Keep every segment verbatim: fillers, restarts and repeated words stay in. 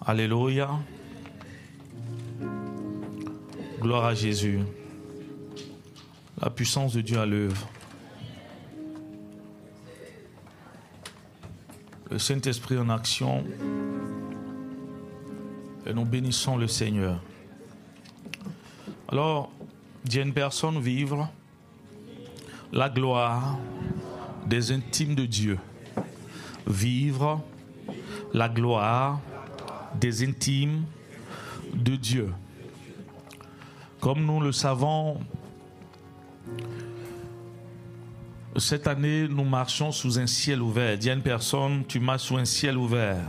Alléluia. Gloire à Jésus. La puissance de Dieu à l'œuvre. Le Saint-Esprit en action. Et nous bénissons le Seigneur. Alors, il y a une personne vivre la gloire des intimes de Dieu. Vivre la gloire des intimes de Dieu. Comme nous le savons, cette année, nous marchons sous un ciel ouvert. Dis à une personne, tu marches sous un ciel ouvert.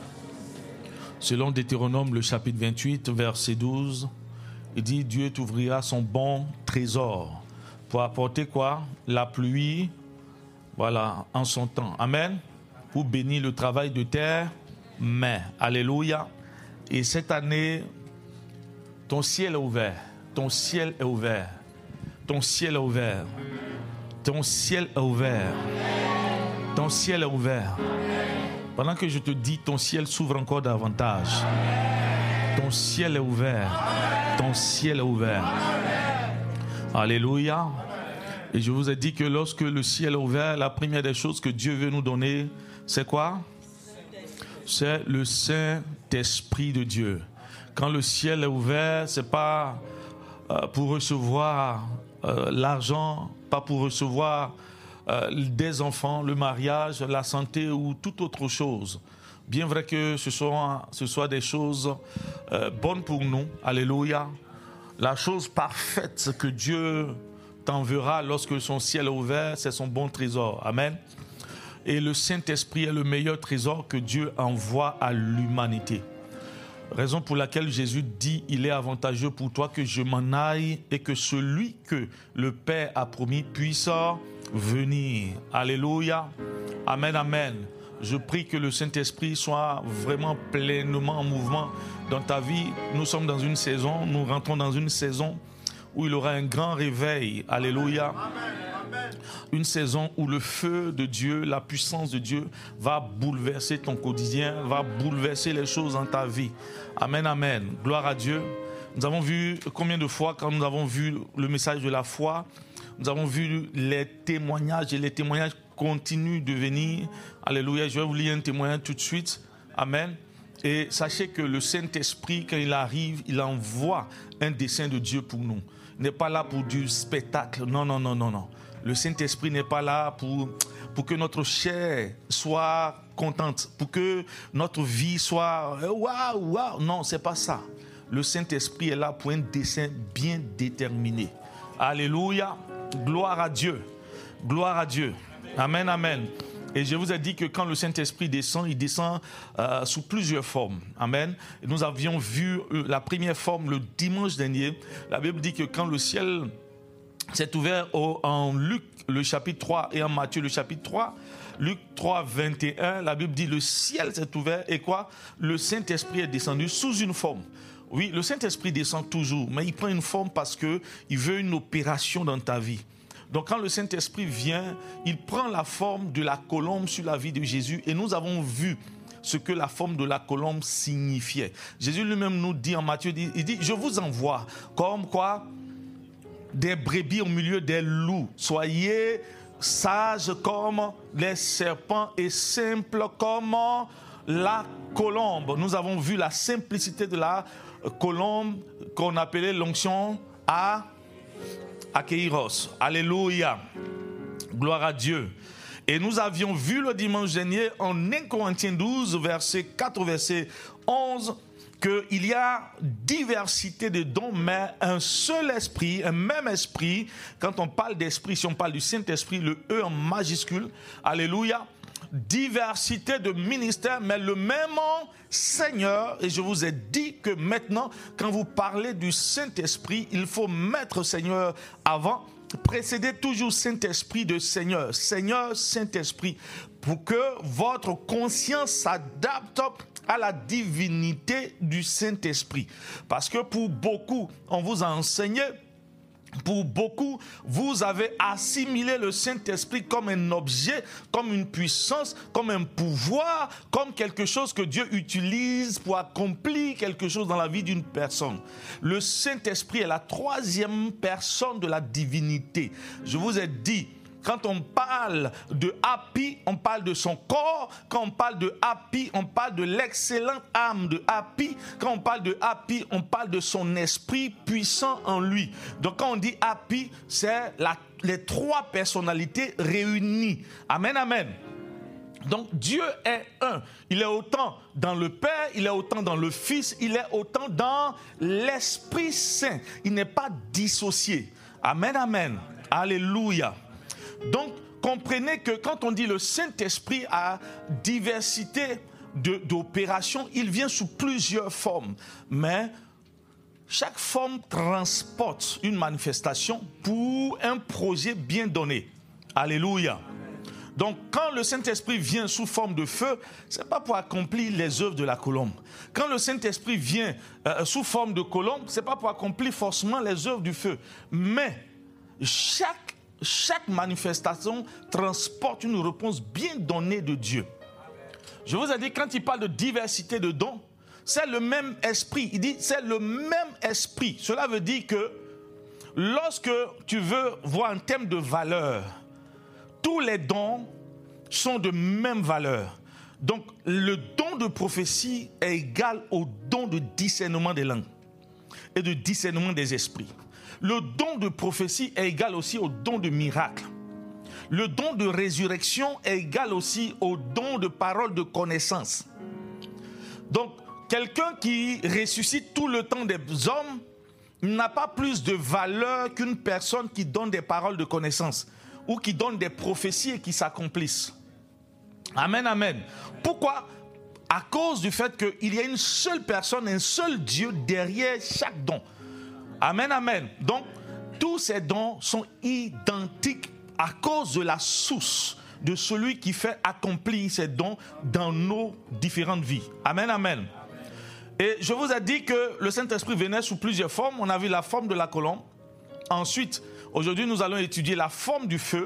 Selon Deutéronome, le chapitre vingt-huit, verset douze, il dit, Dieu t'ouvrira son bon trésor pour apporter quoi? La pluie, voilà, en son temps. Amen. Pour bénir le travail de terre, mais, alléluia. Et cette année, ton ciel est ouvert. Ton ciel est ouvert. Ton ciel est ouvert. Ton ciel est ouvert. Ton ciel est ouvert. Pendant que je te dis, ton ciel s'ouvre encore davantage. Ton ciel est ouvert. Ton ciel est ouvert. Alléluia. Et je vous ai dit que lorsque le ciel est ouvert, la première des choses que Dieu veut nous donner, c'est quoi? C'est le Saint-Esprit de Dieu. Quand le ciel est ouvert, c'est pas euh, pour recevoir euh, l'argent, pas pour recevoir euh, des enfants, le mariage, la santé ou toute autre chose. Bien vrai que ce soit, ce soit des choses euh, bonnes pour nous. Alléluia. La chose parfaite que Dieu t'enverra lorsque son ciel est ouvert, c'est son bon trésor. Amen. Et le Saint-Esprit est le meilleur trésor que Dieu envoie à l'humanité. Raison pour laquelle Jésus dit, il est avantageux pour toi que je m'en aille et que celui que le Père a promis puisse venir. Alléluia. Amen, amen. Je prie que le Saint-Esprit soit vraiment pleinement en mouvement dans ta vie. Nous sommes dans une saison, nous rentrons dans une saison où il y aura un grand réveil. Alléluia. Une saison où le feu de Dieu, la puissance de Dieu va bouleverser ton quotidien, va bouleverser les choses dans ta vie. Amen, amen. Gloire à Dieu. Nous avons vu combien de fois quand nous avons vu le message de la foi, nous avons vu les témoignages et les témoignages continuent de venir. Alléluia. Je vais vous lire un témoignage tout de suite. Amen. Et sachez que le Saint-Esprit, quand il arrive, il envoie un dessein de Dieu pour nous. Il n'est pas là pour du spectacle. Non, non, non, non, non. Le Saint-Esprit n'est pas là pour, pour que notre chair soit contente, pour que notre vie soit waouh, waouh. Non, c'est pas ça. Le Saint-Esprit est là pour un dessein bien déterminé. Alléluia. Gloire à Dieu. Gloire à Dieu. Amen, amen. Et je vous ai dit que quand le Saint-Esprit descend, il descend euh, sous plusieurs formes. Amen. Et nous avions vu euh, la première forme le dimanche dernier. La Bible dit que quand le ciel s'est ouvert au, en Luc le chapitre trois et en Matthieu le chapitre trois, Luc trois, vingt et un, la Bible dit le ciel s'est ouvert et quoi? Le Saint-Esprit est descendu sous une forme. Oui, le Saint-Esprit descend toujours, mais il prend une forme parce qu'il veut une opération dans ta vie. Donc quand le Saint-Esprit vient, il prend la forme de la colombe sur la vie de Jésus et nous avons vu ce que la forme de la colombe signifiait. Jésus lui-même nous dit en Matthieu, il dit, je vous envoie comme quoi? Des brebis au milieu des loups. Soyez sages comme les serpents et simples comme la colombe. Nous avons vu la simplicité de la colombe qu'on appelait l'onction à Akeiros. Alléluia. Gloire à Dieu. Et nous avions vu le dimanche dernier en premier Corinthiens douze, verset quatre, verset onze, qu'il y a diversité de dons, mais un seul esprit, un même esprit. Quand on parle d'esprit, si on parle du Saint-Esprit, le E en majuscule, alléluia, diversité de ministères, mais le même Seigneur. Et je vous ai dit que maintenant, quand vous parlez du Saint-Esprit, il faut mettre Seigneur avant, précéder toujours Saint-Esprit de Seigneur. Seigneur, Saint-Esprit, pour que votre conscience s'adapte à la divinité du Saint-Esprit. Parce que pour beaucoup, on vous a enseigné pour beaucoup, vous avez assimilé le Saint-Esprit comme un objet, comme une puissance, comme un pouvoir, comme quelque chose que Dieu utilise pour accomplir quelque chose dans la vie d'une personne. Le Saint-Esprit est la troisième personne de la divinité. Je vous ai dit, quand on parle de Happy, on parle de son corps. Quand on parle de Happy, on parle de l'excellente âme de Happy. Quand on parle de Happy, on parle de son esprit puissant en lui. Donc quand on dit Happy, c'est la, les trois personnalités réunies. Amen, amen. Donc Dieu est un. Il est autant dans le Père, il est autant dans le Fils, il est autant dans l'Esprit Saint. Il n'est pas dissocié. Amen, amen. Alléluia. Donc, comprenez que quand on dit le Saint-Esprit a diversité de, d'opérations, il vient sous plusieurs formes. Mais chaque forme transporte une manifestation pour un projet bien donné. Alléluia. Donc, quand le Saint-Esprit vient sous forme de feu, ce n'est pas pour accomplir les œuvres de la colombe. Quand le Saint-Esprit vient euh, sous forme de colombe, ce n'est pas pour accomplir forcément les œuvres du feu. Mais chaque Chaque manifestation transporte une réponse bien donnée de Dieu. Je vous ai dit, quand il parle de diversité de dons, c'est le même esprit. Il dit, c'est le même esprit. Cela veut dire que lorsque tu veux voir un thème de valeur, tous les dons sont de même valeur. Donc, le don de prophétie est égal au don de discernement des langues et de discernement des esprits. Le don de prophétie est égal aussi au don de miracle. Le don de résurrection est égal aussi au don de parole de connaissance. Donc, quelqu'un qui ressuscite tout le temps des hommes n'a pas plus de valeur qu'une personne qui donne des paroles de connaissance ou qui donne des prophéties et qui s'accomplissent. Amen, amen. Pourquoi ? À cause du fait qu'il y a une seule personne, un seul Dieu derrière chaque don. Amen, amen. Donc, tous ces dons sont identiques à cause de la source de celui qui fait accomplir ces dons dans nos différentes vies. Amen, amen. Et je vous ai dit que le Saint-Esprit venait sous plusieurs formes. On a vu la forme de la colombe. Ensuite, aujourd'hui, nous allons étudier la forme du feu.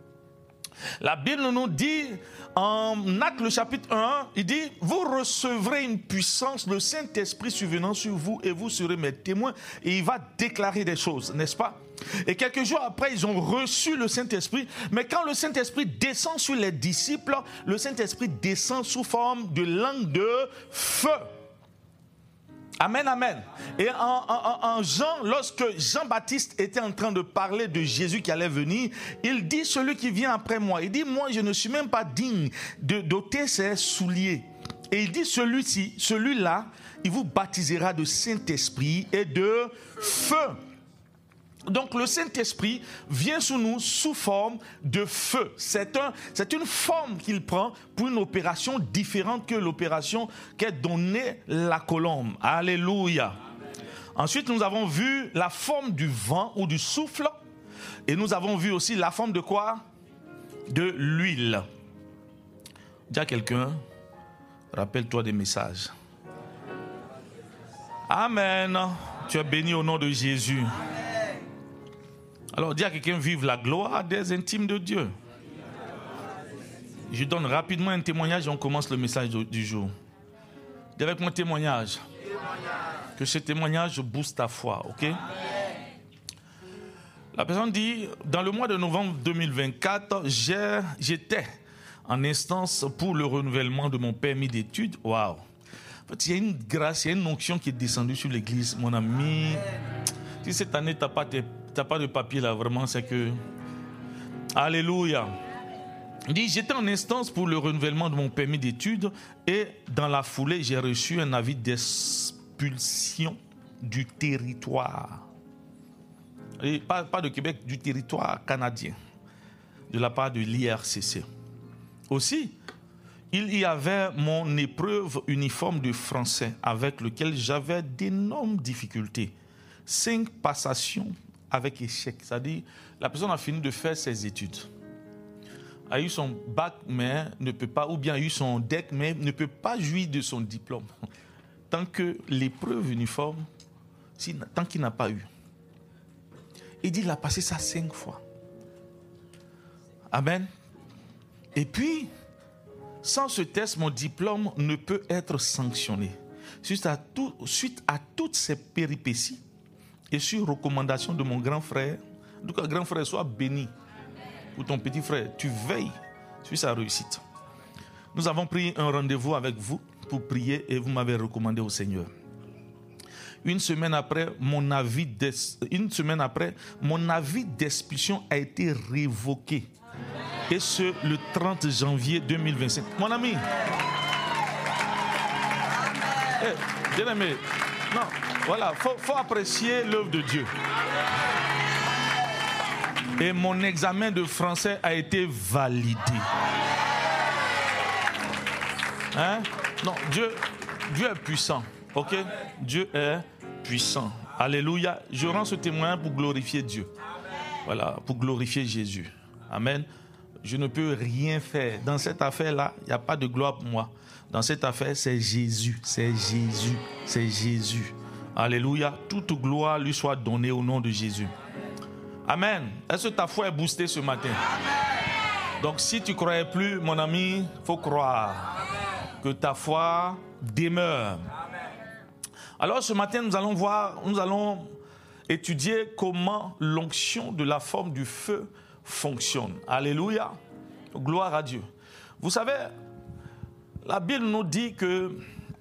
La Bible nous dit, en Actes le chapitre un, il dit, vous recevrez une puissance, le Saint-Esprit survenant sur vous et vous serez mes témoins. Et il va déclarer des choses, n'est-ce pas? Et quelques jours après, ils ont reçu le Saint-Esprit. Mais quand le Saint-Esprit descend sur les disciples, le Saint-Esprit descend sous forme de langue de feu. Amen, amen. Et en, en, en Jean, lorsque Jean-Baptiste était en train de parler de Jésus qui allait venir, il dit, celui qui vient après moi, il dit, moi je ne suis même pas digne de d'ôter ses souliers. Et il dit, celui-ci, celui-là, il vous baptisera de Saint-Esprit et de feu. Donc le Saint-Esprit vient sous nous sous forme de feu. C'est, un, c'est une forme qu'il prend pour une opération différente que l'opération qu'a donnée la colombe. Alléluia. Ensuite, nous avons vu la forme du vent ou du souffle. Et nous avons vu aussi la forme de quoi? De l'huile. Dis à quelqu'un, rappelle-toi des messages. Amen. Tu es béni au nom de Jésus. Alors dis à quelqu'un, vive la gloire des intimes de Dieu. Je donne rapidement un témoignage et on commence le message du jour. Dis avec mon témoignage. Que ce témoignage booste ta foi, ok? La personne dit, dans le mois de novembre deux mille vingt-quatre, j'ai, j'étais en instance pour le renouvellement de mon permis d'études. Waouh! En fait, il y a une grâce, il y a une onction qui est descendue sur l'église, mon ami. Si cette année, tu n'as pas, pas de papier là, vraiment, c'est que... Alléluia. Il dit, j'étais en instance pour le renouvellement de mon permis d'études et dans la foulée, j'ai reçu un avis d'expulsion du territoire. Et pas, pas de Québec, du territoire canadien, de la part de l'I R C C. Aussi, il y avait mon épreuve uniforme de français avec lequel j'avais d'énormes difficultés. Cinq passations avec échec. C'est-à-dire, la personne a fini de faire ses études. A eu son bac, mais ne peut pas, ou bien a eu son D E C, mais ne peut pas jouir de son diplôme. Tant que l'épreuve uniforme, si, tant qu'il n'a pas eu. Il dit, il a passé ça cinq fois. Amen. Et puis, sans ce test, mon diplôme ne peut être sanctionné. Suite à, tout, suite à toutes ces péripéties et sur recommandation de mon grand frère, donc grand frère, sois béni. Ou ton petit frère, tu veilles sur sa réussite. Nous avons pris un rendez-vous avec vous pour prier et vous m'avez recommandé au Seigneur. Une semaine après, mon avis une semaine après, mon avis d'expulsion a été révoqué. Et ce, le trente janvier deux mille vingt-cinq. Mon ami, hey, bien aimé, non, voilà, il faut, faut apprécier l'œuvre de Dieu. Et mon examen de français a été validé. Hein? Non, Dieu, Dieu est puissant. Ok? Dieu est puissant. Alléluia. Je rends ce témoin pour glorifier Dieu. Voilà, pour glorifier Jésus. Amen. Je ne peux rien faire. Dans cette affaire-là, il n'y a pas de gloire pour moi. Dans cette affaire, c'est Jésus. C'est Jésus. C'est Jésus. Alléluia. Toute gloire lui soit donnée au nom de Jésus. Amen. Est-ce que ta foi est boostée ce matin? Amen. Donc si tu ne croyais plus, mon ami, il faut croire. Amen. Que ta foi demeure. Amen. Alors ce matin, nous allons voir, nous allons étudier comment l'onction de la forme du feu fonctionne. Alléluia. Gloire à Dieu. Vous savez, la Bible nous dit que...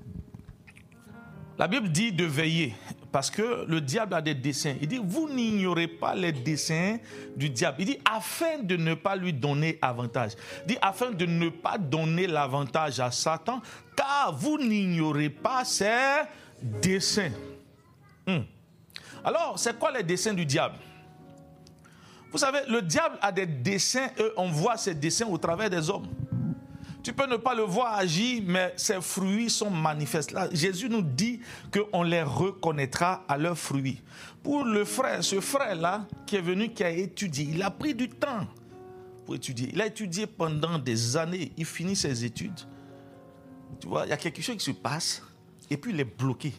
La Bible dit de veiller. Parce que le diable a des desseins. Il dit, vous n'ignorez pas les desseins du diable. Il dit, afin de ne pas lui donner avantage. Il dit, afin de ne pas donner l'avantage à Satan, car vous n'ignorez pas ses desseins. Hum. Alors, c'est quoi les desseins du diable? Vous savez, le diable a des desseins et on voit ces desseins au travers des hommes. Tu peux ne pas le voir agir, mais ses fruits sont manifestes. Là, Jésus nous dit qu'on les reconnaîtra à leurs fruits. Pour le frère, ce frère-là qui est venu, qui a étudié, il a pris du temps pour étudier. Il a étudié pendant des années. Il finit ses études. Tu vois, il y a quelque chose qui se passe et puis il est bloqué.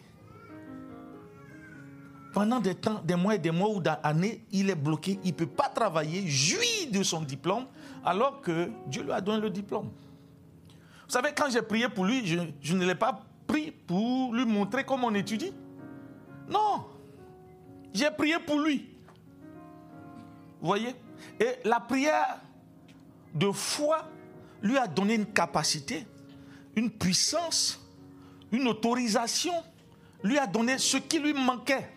Pendant des temps, des mois et des mois ou des années, il est bloqué. Il ne peut pas travailler, jouir de son diplôme, alors que Dieu lui a donné le diplôme. Vous savez, quand j'ai prié pour lui, je, je ne l'ai pas pris pour lui montrer comment on étudie. Non. J'ai prié pour lui. Vous voyez? Et la prière de foi lui a donné une capacité, une puissance, une autorisation, lui a donné ce qui lui manquait.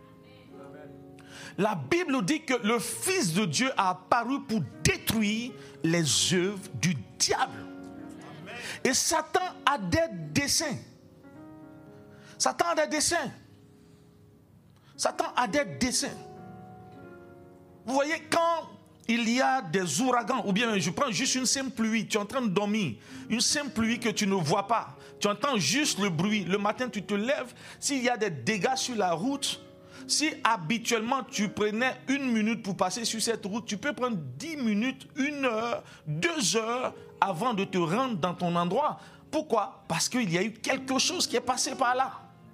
La Bible dit que le Fils de Dieu a apparu pour détruire les œuvres du diable. Et Satan a des desseins. Satan a des desseins. Satan a des desseins. Vous voyez, quand il y a des ouragans, ou bien je prends juste une simple pluie, tu es en train de dormir, une simple pluie que tu ne vois pas, tu entends juste le bruit. Le matin, tu te lèves, s'il y a des dégâts sur la route, si habituellement tu prenais une minute pour passer sur cette route, tu peux prendre dix minutes, une heure, deux heures avant de te rendre dans ton endroit. Pourquoi? Parce qu'il y a eu quelque chose qui est passé par là.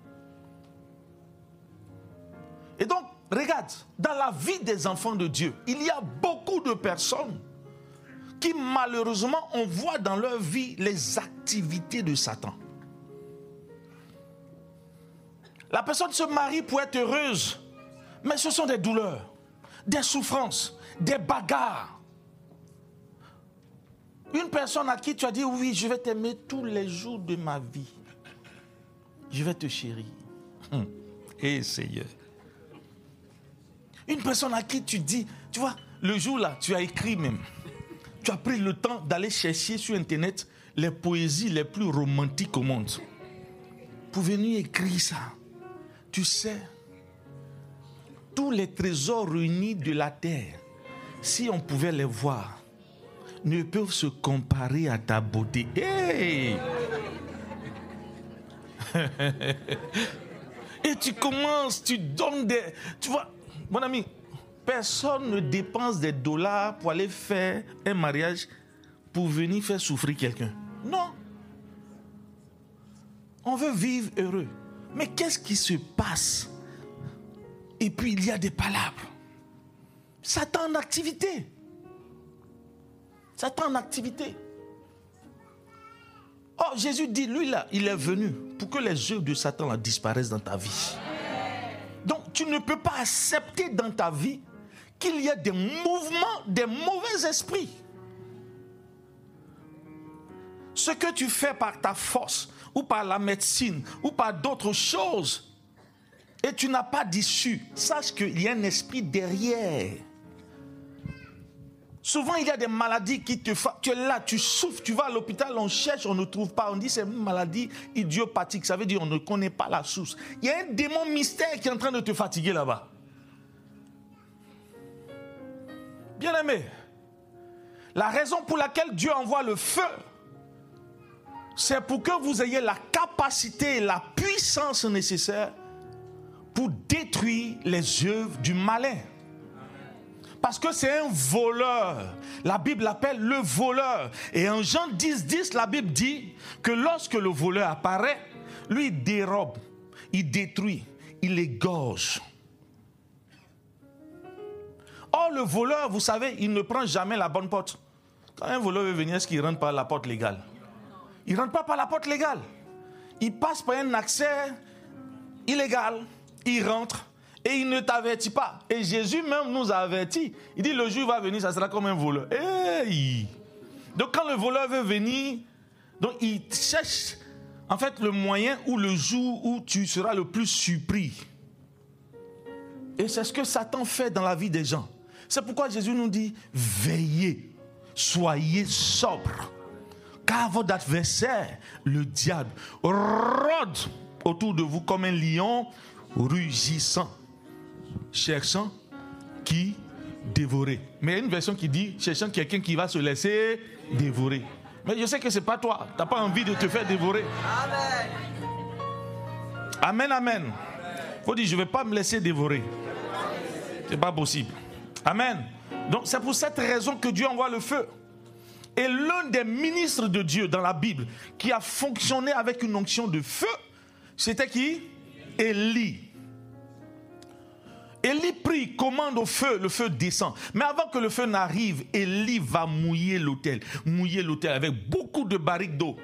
Et donc, regarde, dans la vie des enfants de Dieu, il y a beaucoup de personnes qui malheureusement, on voit dans leur vie les activités de Satan. La personne se marie pour être heureuse, mais ce sont des douleurs, des souffrances, des bagarres. Une personne à qui tu as dit, oui, je vais t'aimer tous les jours de ma vie. Je vais te chérir. Hum. Et Seigneur. Une personne à qui tu dis, tu vois, le jour-là, tu as écrit même. Tu as pris le temps d'aller chercher sur Internet les poésies les plus romantiques au monde. Pour venir écrire ça. Tu sais, tous les trésors réunis de la terre, si on pouvait les voir, ne peuvent se comparer à ta beauté. Hey! Et tu commences, tu donnes des... Tu vois, mon ami, personne ne dépense des dollars pour aller faire un mariage pour venir faire souffrir quelqu'un. Non. On veut vivre heureux. Mais qu'est-ce qui se passe? Et puis il y a des palabres. Satan en activité. Satan en activité. Oh, Jésus dit, lui là, il est venu pour que les œuvres de Satan là, disparaissent dans ta vie. Donc, tu ne peux pas accepter dans ta vie qu'il y ait des mouvements, des mauvais esprits. Ce que tu fais par ta force, ou par la médecine, ou par d'autres choses, et tu n'as pas d'issue, sache qu'il y a un esprit derrière. Souvent, il y a des maladies qui te font. Tu es là, tu souffres, tu vas à l'hôpital, on cherche, on ne trouve pas. On dit c'est une maladie idiopathique. Ça veut dire on ne connaît pas la source. Il y a un démon mystère qui est en train de te fatiguer là-bas. Bien-aimé, la raison pour laquelle Dieu envoie le feu, c'est pour que vous ayez la capacité et la puissance nécessaire pour détruire les œuvres du malin. Parce que c'est un voleur. La Bible l'appelle le voleur. Et en Jean dix, dix, la Bible dit que lorsque le voleur apparaît, lui il dérobe, il détruit, il égorge. Or, le voleur, vous savez, il ne prend jamais la bonne porte. Quand un voleur veut venir, est-ce qu'il rentre par la porte légale? Il ne rentre pas par la porte légale. Il passe par un accès illégal. Il rentre. Et il ne t'avertit pas. Et Jésus même nous a avertis. Il dit, le jour va venir, ça sera comme un voleur. Hey! Donc quand le voleur veut venir, donc il cherche en fait le moyen ou le jour où tu seras le plus surpris. Et c'est ce que Satan fait dans la vie des gens. C'est pourquoi Jésus nous dit, veillez, soyez sobres. Car votre adversaire, le diable, rôde autour de vous comme un lion rugissant, cherchant qui dévorer. Mais il y a une version qui dit cherchant quelqu'un qui va se laisser dévorer. Mais je sais que ce n'est pas toi. Tu n'as pas envie de te faire dévorer. Amen. Amen, amen. Il faut dire je ne vais pas me laisser dévorer. Ce n'est pas possible. Amen. Donc c'est pour cette raison que Dieu envoie le feu. Et l'un des ministres de Dieu dans la Bible qui a fonctionné avec une onction de feu, c'était qui? Élie. Élie prie, commande au feu, le feu descend. Mais avant que le feu n'arrive, Élie va mouiller l'autel. Mouiller l'autel avec beaucoup de barriques d'eau.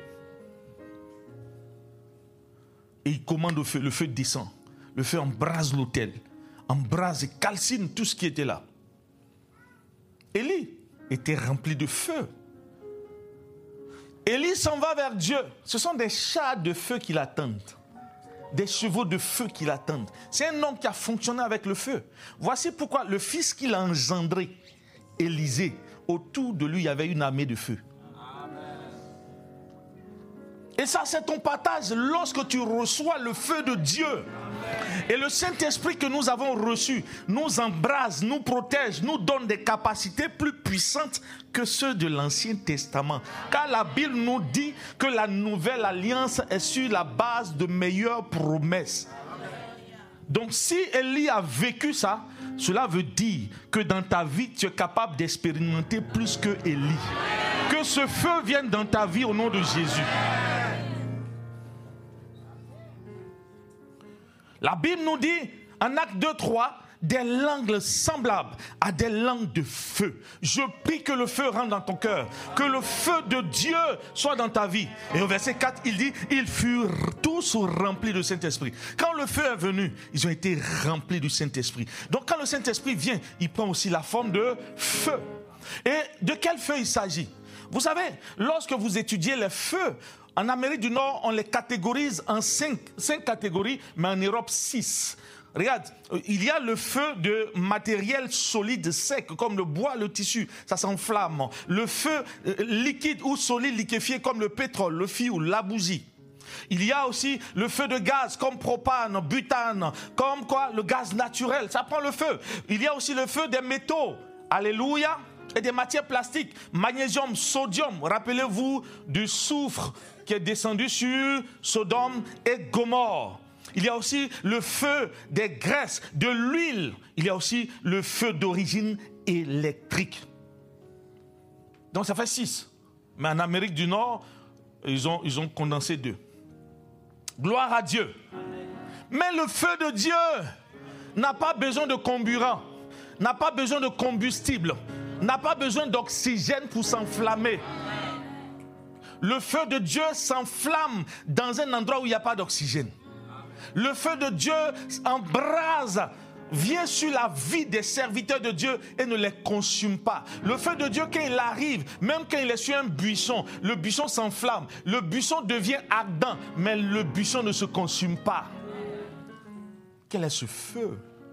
Et il commande au feu, le feu descend. Le feu embrase l'autel. Embrase et calcine tout ce qui était là. Élie était rempli de feu. Élie s'en va vers Dieu. Ce sont des chars de feu qui l'attendent. Des chevaux de feu qui l'attendent. C'est un homme qui a fonctionné avec le feu. Voici pourquoi le fils qu'il a engendré, Élisée, autour de lui, il y avait une armée de feu. Et ça, c'est ton partage lorsque tu reçois le feu de Dieu. Et le Saint-Esprit que nous avons reçu nous embrase, nous protège, nous donne des capacités plus puissantes que ceux de l'Ancien Testament. Car la Bible nous dit que la nouvelle alliance est sur la base de meilleures promesses. Donc si Élie a vécu ça, cela veut dire que dans ta vie, tu es capable d'expérimenter plus que Élie. Que ce feu vienne dans ta vie au nom de Jésus. La Bible nous dit, en Acte deux, trois, des langues semblables à des langues de feu. Je prie que le feu rentre dans ton cœur, que le feu de Dieu soit dans ta vie. Et au verset quatre, il dit, ils furent tous remplis du Saint-Esprit. Quand le feu est venu, ils ont été remplis du Saint-Esprit. Donc quand le Saint-Esprit vient, il prend aussi la forme de feu. Et de quel feu il s'agit? Vous savez, lorsque vous étudiez les feux, en Amérique du Nord, on les catégorise en cinq, cinq catégories, mais en Europe, six. Regarde, il y a le feu de matériel solide sec, comme le bois, le tissu, ça s'enflamme. Le feu liquide ou solide liquéfié, comme le pétrole, le fioul, la bougie. Il y a aussi le feu de gaz, comme propane, butane, comme quoi, le gaz naturel, ça prend le feu. Il y a aussi le feu des métaux, alléluia, et des matières plastiques, magnésium, sodium. Rappelez-vous du soufre qui est descendu sur Sodome et Gomorrhe. Il y a aussi le feu des graisses, de l'huile. Il y a aussi le feu d'origine électrique. Donc ça fait six. Mais en Amérique du Nord, ils ont, ils ont condensé deux. Gloire à Dieu. Mais le feu de Dieu n'a pas besoin de comburant, n'a pas besoin de combustible, n'a pas besoin d'oxygène pour s'enflammer. Le feu de Dieu s'enflamme dans un endroit où il n'y a pas d'oxygène. Le feu de Dieu embrase, vient sur la vie des serviteurs de Dieu et ne les consume pas. Le feu de Dieu, quand il arrive, même quand il est sur un buisson, le buisson s'enflamme, le buisson devient ardent, mais le buisson ne se consume pas. Quel est ce feu?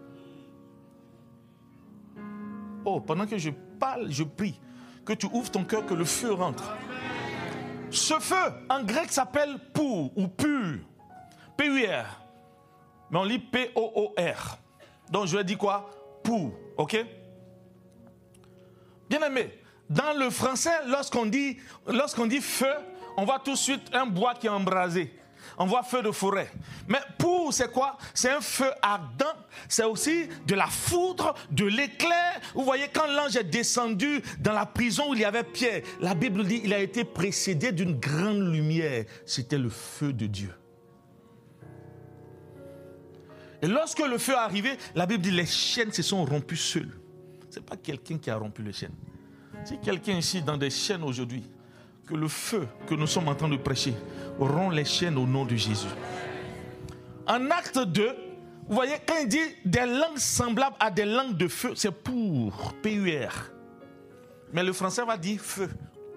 Oh, pendant que je parle, je prie que tu ouvres ton cœur, que le feu rentre. Ce feu, en grec, s'appelle pour ou pur. P U R. Mais on lit P O O R. Donc je vais dire quoi? Pour. Ok? Bien aimé, dans le français, lorsqu'on dit, lorsqu'on dit feu, on voit tout de suite un bois qui est embrasé. On voit feu de forêt. Mais pour, c'est quoi? C'est un feu ardent. C'est aussi de la foudre, de l'éclair. Vous voyez, quand l'ange est descendu dans la prison où il y avait Pierre, la Bible dit qu'il a été précédé d'une grande lumière. C'était le feu de Dieu. Et lorsque le feu est arrivé, la Bible dit les chaînes se sont rompues seules. Ce n'est pas quelqu'un qui a rompu les chaînes. C'est quelqu'un ici dans des chaînes aujourd'hui, que le feu que nous sommes en train de prêcher rompt les chaînes au nom de Jésus. En acte deux, vous voyez, quand il dit des langues semblables à des langues de feu, c'est pour, P U R. Mais le français va dire feu.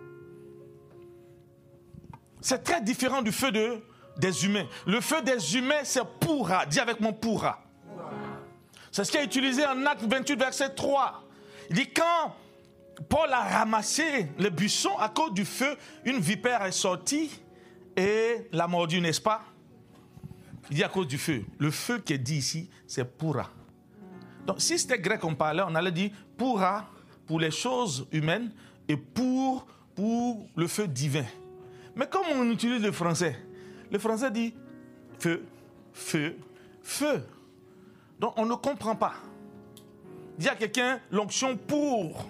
C'est très différent du feu de, des humains. Le feu des humains, c'est pourra. Dis avec moi pourra. C'est ce qui est utilisé en acte vingt-huit, verset trois. Il dit quand Paul a ramassé le buisson à cause du feu, une vipère est sortie et l'a mordu, n'est-ce pas? Il dit à cause du feu. Le feu qui est dit ici, c'est pourra. Donc si c'était grec qu'on parlait, on allait dire pourra pour les choses humaines et pour, pour le feu divin. Mais comme on utilise le français, le français dit feu, feu, feu. Donc on ne comprend pas. Dis à quelqu'un l'onction pour.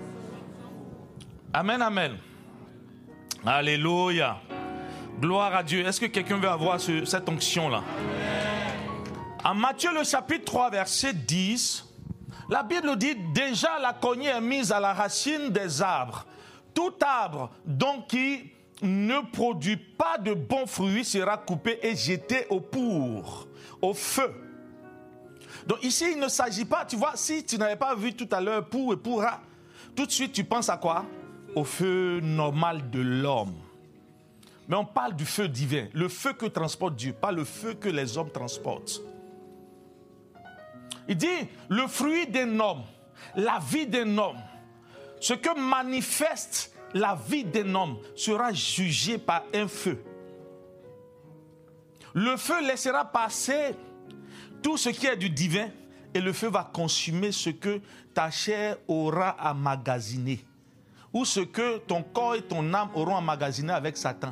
Amen, amen. Alléluia. Gloire à Dieu. Est-ce que quelqu'un veut avoir ce, cette onction-là? En Matthieu le chapitre trois, verset dix, la Bible dit déjà la cognée est mise à la racine des arbres. Tout arbre donc qui ne produit pas de bons fruits sera coupé et jeté au pour, au feu. Donc ici, il ne s'agit pas, tu vois, si tu n'avais pas vu tout à l'heure pour et pourra, tout de suite tu penses à quoi? Au feu normal de l'homme. Mais on parle du feu divin, le feu que transporte Dieu, pas le feu que les hommes transportent. Il dit, le fruit d'un homme, la vie d'un homme, ce que manifeste la vie d'un homme sera jugé par un feu. Le feu laissera passer tout ce qui est du divin et le feu va consumer ce que ta chair aura emmagasiné ou ce que ton corps et ton âme auront emmagasiné avec Satan.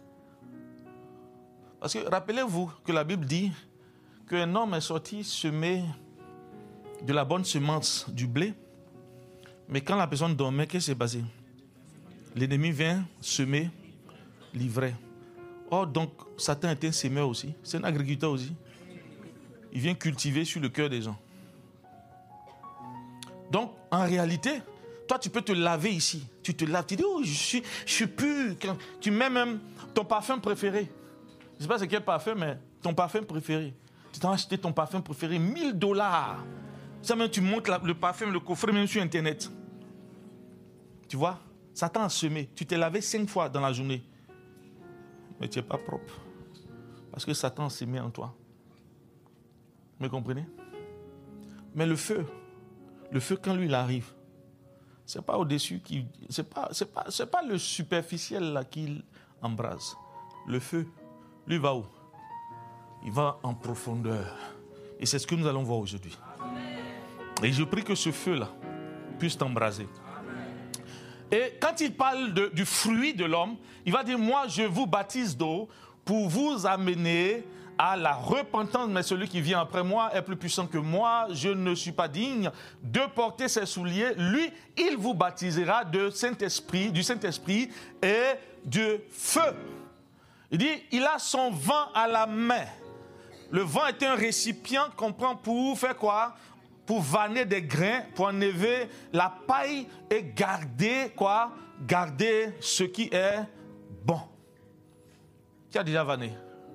Parce que rappelez-vous que la Bible dit qu'un homme est sorti semer de la bonne semence du blé, mais quand la personne dormait, qu'est-ce qui s'est passé? L'ennemi vient semer l'ivraie. Or, donc, Satan est un semeur aussi. C'est un agriculteur aussi. Il vient cultiver sur le cœur des gens. Donc, en réalité, toi, tu peux te laver ici. Tu te laves, tu dis, oh, je suis, je suis pur. Tu mets même ton parfum préféré. Je ne sais pas c'est quel parfum, mais ton parfum préféré. Tu t'as acheté ton parfum préféré, mille dollars. Ça même, tu montes la, le parfum, le coffret, même sur Internet. Tu vois? Satan a semé. Tu t'es lavé cinq fois dans la journée. Mais tu n'es pas propre. Parce que Satan a semé en toi. Vous me comprenez? Mais le feu, le feu quand lui il arrive, ce n'est pas au-dessus, qui, ce n'est pas, c'est pas, c'est pas le superficiel là qu'il embrase. Le feu, lui va où? Il va en profondeur. Et c'est ce que nous allons voir aujourd'hui. Et je prie que ce feu-là puisse t'embraser. Et quand il parle de, du fruit de l'homme, il va dire, moi je vous baptise d'eau pour vous amener à la repentance, mais celui qui vient après moi est plus puissant que moi, je ne suis pas digne de porter ses souliers. Lui, il vous baptisera de Saint-Esprit, du Saint-Esprit et de feu. Il dit, il a son vent à la main. Le vent est un récipient qu'on prend pour faire quoi? pour vanner des grains, pour enlever la paille et garder quoi? Garder ce qui est bon. Qui a déjà vanné?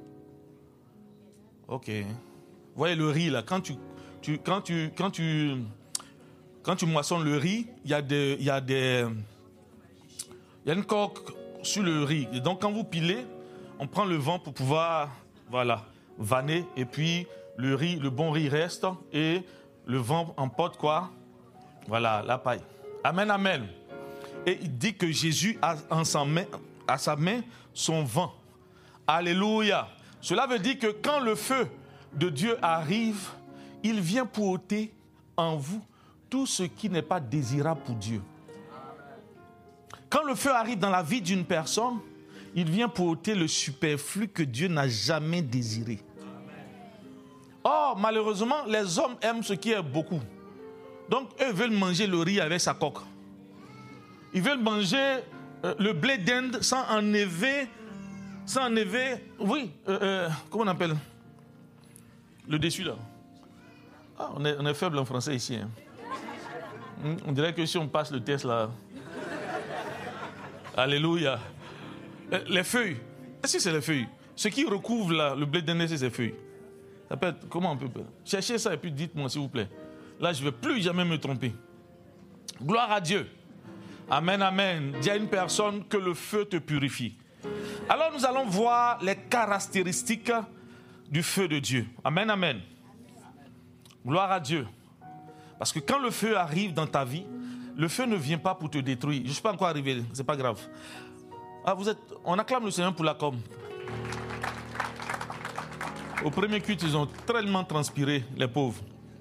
Ok. Vous voyez le riz là, quand tu, tu, quand tu, quand tu, quand tu moissonnes le riz, il y a des, il y a des, il y a une coque sur le riz. Et donc quand vous pilez, on prend le vent pour pouvoir, voilà, vanner et puis le riz, le bon riz reste et le vent emporte quoi? Voilà, la paille. Amen, amen. Et il dit que Jésus a en sa main, à sa main son vent. Alléluia. Cela veut dire que quand le feu de Dieu arrive, il vient pour ôter en vous tout ce qui n'est pas désirable pour Dieu. Quand le feu arrive dans la vie d'une personne, il vient pour ôter le superflu que Dieu n'a jamais désiré. Or, malheureusement, les hommes aiment ce qui est beaucoup. Donc, eux veulent manger le riz avec sa coque. Ils veulent manger euh, le blé d'Inde sans enlever, sans enlever, oui, euh, euh, comment on appelle? Le dessus là. Ah, on est, on est faible en français ici. Hein. On dirait que si on passe le test là. Alléluia. Les feuilles. Est-ce que c'est les feuilles? Ce qui recouvre là, le blé d'Inde, c'est ces feuilles. Ça peut être, comment on peut... Cherchez ça et puis dites-moi s'il vous plaît. Là, je ne vais plus jamais me tromper. Gloire à Dieu. Amen, amen. Dis à une personne que le feu te purifie. Alors nous allons voir les caractéristiques du feu de Dieu. Amen, amen. Gloire à Dieu. Parce que quand le feu arrive dans ta vie, le feu ne vient pas pour te détruire. Je ne suis pas encore arrivé, ce n'est pas grave. Ah, vous êtes... On acclame le Seigneur pour la com. Au premier culte, ils ont tellement transpiré, les pauvres.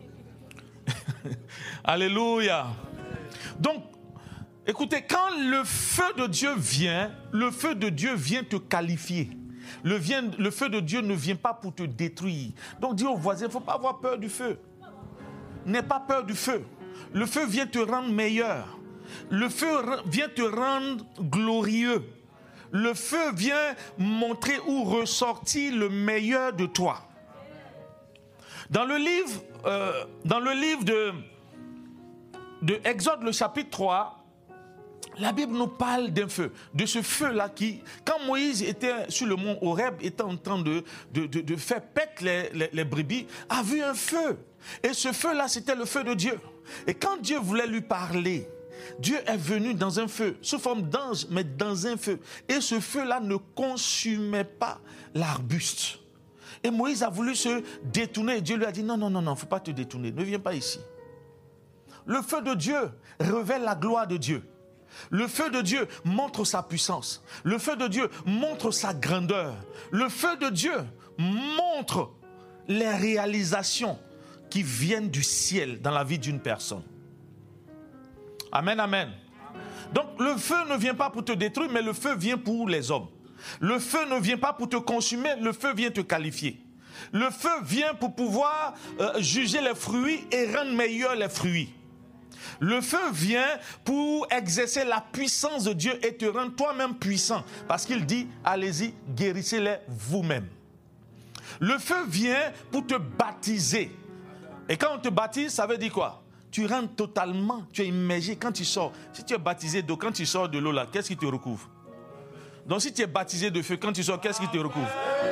Alléluia. Donc, écoutez, quand le feu de Dieu vient, le feu de Dieu vient te qualifier. Le, vient, le feu de Dieu ne vient pas pour te détruire. Donc, dis aux voisins, il ne faut pas avoir peur du feu. N'aie pas peur du feu. Le feu vient te rendre meilleur. Le feu vient te rendre glorieux. Le feu vient montrer ou ressortir le meilleur de toi. Dans le livre, euh, dans le livre de, de Exode, le chapitre trois, la Bible nous parle d'un feu, de ce feu-là qui, quand Moïse était sur le mont Horeb, était en train de, de, de, de faire paître les, les, les brebis, a vu un feu. Et ce feu-là, c'était le feu de Dieu. Et quand Dieu voulait lui parler, Dieu est venu dans un feu, sous forme d'ange, mais dans un feu. Et ce feu-là ne consumait pas l'arbuste. Et Moïse a voulu se détourner. Et Dieu lui a dit, non, non, non, non, il ne faut pas te détourner. Ne viens pas ici. Le feu de Dieu révèle la gloire de Dieu. Le feu de Dieu montre sa puissance. Le feu de Dieu montre sa grandeur. Le feu de Dieu montre les réalisations qui viennent du ciel dans la vie d'une personne. Amen, amen. Donc le feu ne vient pas pour te détruire, mais le feu vient pour les hommes. Le feu ne vient pas pour te consumer, le feu vient te qualifier. Le feu vient pour pouvoir euh, juger les fruits et rendre meilleurs les fruits. Le feu vient pour exercer la puissance de Dieu et te rendre toi-même puissant. Parce qu'il dit, allez-y, guérissez-les vous-même. Le feu vient pour te baptiser. Et quand on te baptise, ça veut dire quoi? Tu rentres totalement, tu es immergé quand tu sors. Si tu es baptisé d'eau, quand tu sors de l'eau là, qu'est-ce qui te recouvre? Donc si tu es baptisé de feu, quand tu sors, qu'est-ce qui te recouvre?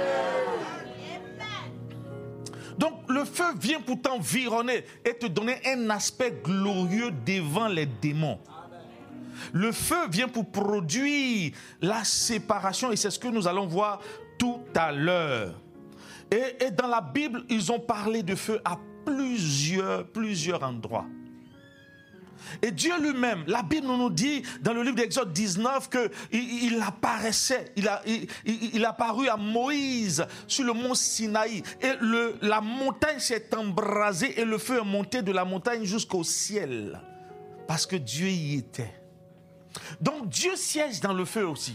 Donc le feu vient pour t'environner et te donner un aspect glorieux devant les démons. Le feu vient pour produire la séparation et c'est ce que nous allons voir tout à l'heure. Et, et dans la Bible, ils ont parlé de feu à plusieurs, plusieurs endroits. Et Dieu lui-même, la Bible nous dit dans le livre d'Exode dix-neuf qu'il il apparaissait, il a, il, il, il apparut à Moïse sur le mont Sinaï et le, la montagne s'est embrasée et le feu est monté de la montagne jusqu'au ciel parce que Dieu y était. Donc Dieu siège dans le feu aussi.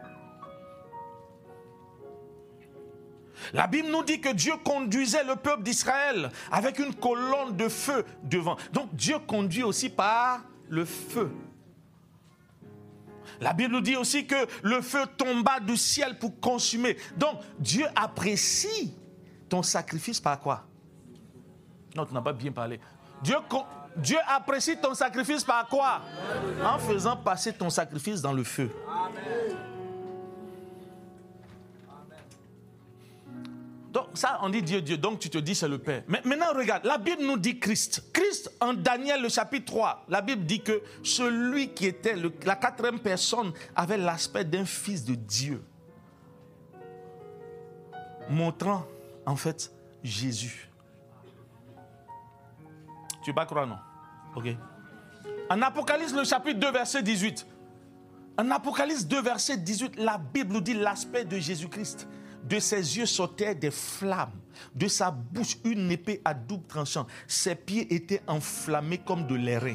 La Bible nous dit que Dieu conduisait le peuple d'Israël avec une colonne de feu devant. Donc Dieu conduit aussi par le feu. La Bible nous dit aussi que le feu tomba du ciel pour consumer. Donc Dieu apprécie ton sacrifice par quoi? Non, tu n'as pas bien parlé. Dieu, Dieu apprécie ton sacrifice par quoi? En faisant passer ton sacrifice dans le feu. Amen. Donc ça, on dit Dieu, Dieu. Donc tu te dis c'est le Père. Mais maintenant regarde, la Bible nous dit Christ. Christ, en Daniel, le chapitre trois, la Bible dit que celui qui était le, la quatrième personne avait l'aspect d'un fils de Dieu. Montrant, en fait, Jésus. Tu ne veux pas croire, non? Ok. En Apocalypse, le chapitre deux, verset dix-huit. En Apocalypse deux, verset dix-huit, la Bible nous dit l'aspect de Jésus-Christ. De ses yeux sortaient des flammes. De sa bouche, une épée à double tranchant. Ses pieds étaient enflammés comme de l'airain.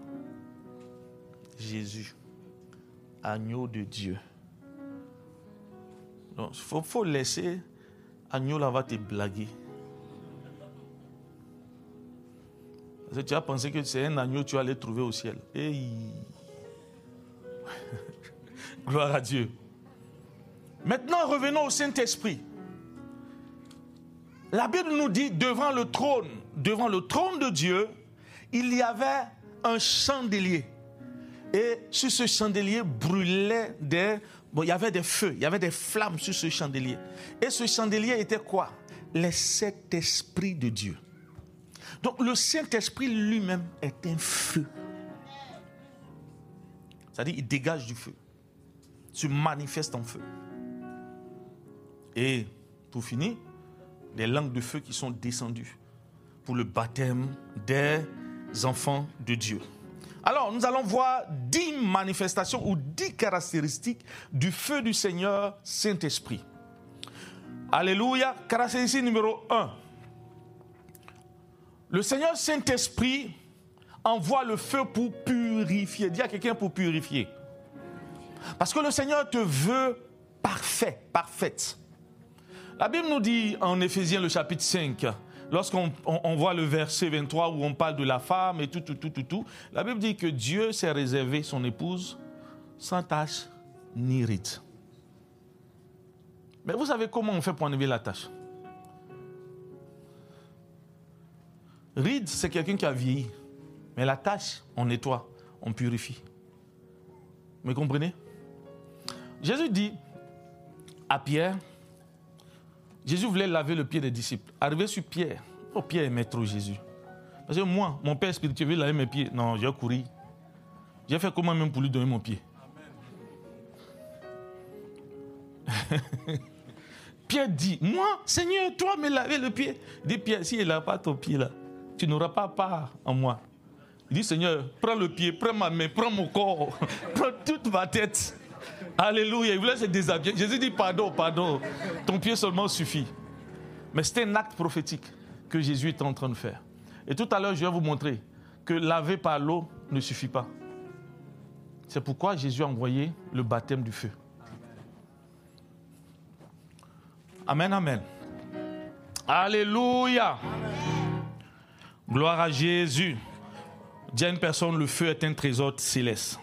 Jésus, agneau de Dieu. Donc, il faut, faut laisser... Agneau là va te blaguer. Parce que tu as pensé que c'est un agneau que tu allais trouver au ciel. Hey. Gloire à Dieu. Maintenant, revenons au Saint-Esprit. La Bible nous dit, devant le trône, devant le trône de Dieu, il y avait un chandelier. Et sur ce chandelier brûlait des... Bon, il y avait des feux, il y avait des flammes sur ce chandelier. Et ce chandelier était quoi? Le Saint-Esprit de Dieu. Donc le Saint-Esprit lui-même est un feu. C'est-à-dire il dégage du feu. Il se manifeste en feu. Et pour finir, des langues de feu qui sont descendues pour le baptême des enfants de Dieu. Alors, nous allons voir dix manifestations ou dix caractéristiques du feu du Seigneur Saint-Esprit. Alléluia. Caractéristique numéro un. Le Seigneur Saint-Esprit envoie le feu pour purifier. Dis à quelqu'un pour purifier. Parce que le Seigneur te veut parfait, parfaite. La Bible nous dit en Éphésiens le chapitre cinq, lorsqu'on on, on voit le verset vingt-trois où on parle de la femme et tout, tout, tout, tout, tout, la Bible dit que Dieu s'est réservé son épouse sans tache ni ride. Mais vous savez comment on fait pour enlever la tache? Ride, c'est quelqu'un qui a vieilli. Mais la tache, on nettoie, on purifie. Vous me comprenez? Jésus dit à Pierre, Jésus voulait laver le pied des disciples. Arrivé sur Pierre, oh Pierre aimait trop Jésus. Parce que moi, mon père spirituel veut laver mes pieds. Non, j'ai couru. J'ai fait comment même pour lui donner mon pied. Pierre dit, moi, Seigneur, toi me laver le pied. Il dit, Pierre, si il ne lave pas ton pied là, tu n'auras pas part en moi. Il dit, Seigneur, prends le pied, prends ma main, prends mon corps, prends toute ma tête. Alléluia, il voulait se déshabiller. Jésus dit, pardon, pardon, ton pied seulement suffit. Mais c'était un acte prophétique que Jésus était en train de faire. Et tout à l'heure, je vais vous montrer que laver par l'eau ne suffit pas. C'est pourquoi Jésus a envoyé le baptême du feu. Amen, amen. Alléluia. Amen. Gloire à Jésus. Dis à une personne, le feu est un trésor céleste.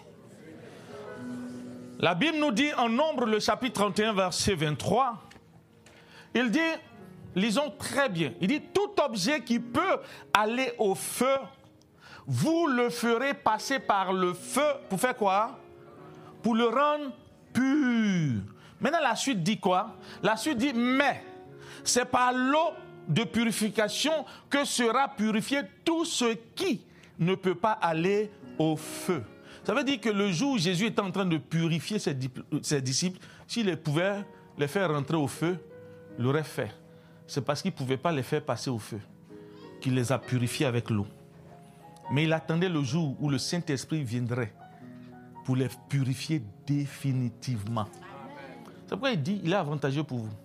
La Bible nous dit en Nombre, le chapitre trente et un, verset vingt-trois, il dit, lisons très bien, il dit, tout objet qui peut aller au feu, vous le ferez passer par le feu, pour faire quoi? Pour le rendre pur. Maintenant, la suite dit quoi? La suite dit, mais c'est par l'eau de purification que sera purifié tout ce qui ne peut pas aller au feu. Ça veut dire que le jour où Jésus était en train de purifier ses, ses disciples, s'il pouvait les faire rentrer au feu, il l'aurait fait. C'est parce qu'il ne pouvait pas les faire passer au feu qu'il les a purifiés avec l'eau. Mais il attendait le jour où le Saint-Esprit viendrait pour les purifier définitivement. C'est pourquoi il dit, il est avantageux pour vous.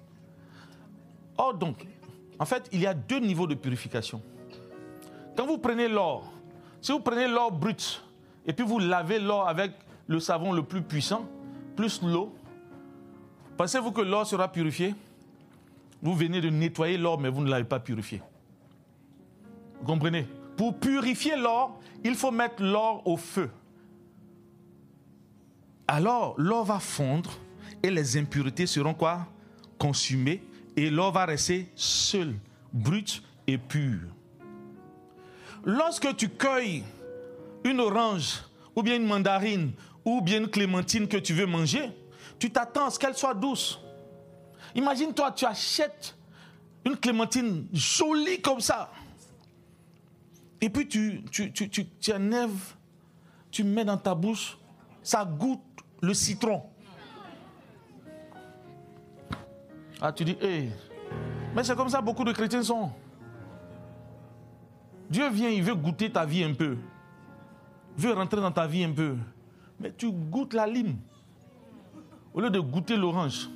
Or donc, en fait, il y a deux niveaux de purification. Quand vous prenez l'or, si vous prenez l'or brut, et puis vous lavez l'or avec le savon le plus puissant, plus l'eau, pensez-vous que l'or sera purifié? Vous venez de nettoyer l'or, mais vous ne l'avez pas purifié. Vous comprenez? Pour purifier l'or, il faut mettre l'or au feu. Alors, l'or va fondre et les impuretés seront quoi? Consumées, et l'or va rester seul, brut et pur. lorsque tu cueilles une orange, ou bien une mandarine, ou bien une clémentine que tu veux manger, tu t'attends à ce qu'elle soit douce. Imagine-toi, tu achètes une clémentine jolie comme ça. Et puis tu, tu, tu, tu, tu enlèves, tu mets dans ta bouche, ça goûte le citron. Ah, tu dis, hé, hey. Mais c'est comme ça beaucoup de chrétiens sont. Dieu vient, il veut goûter ta vie un peu. Il veut rentrer dans ta vie un peu. Mais tu goûtes la lime au lieu de goûter l'orange.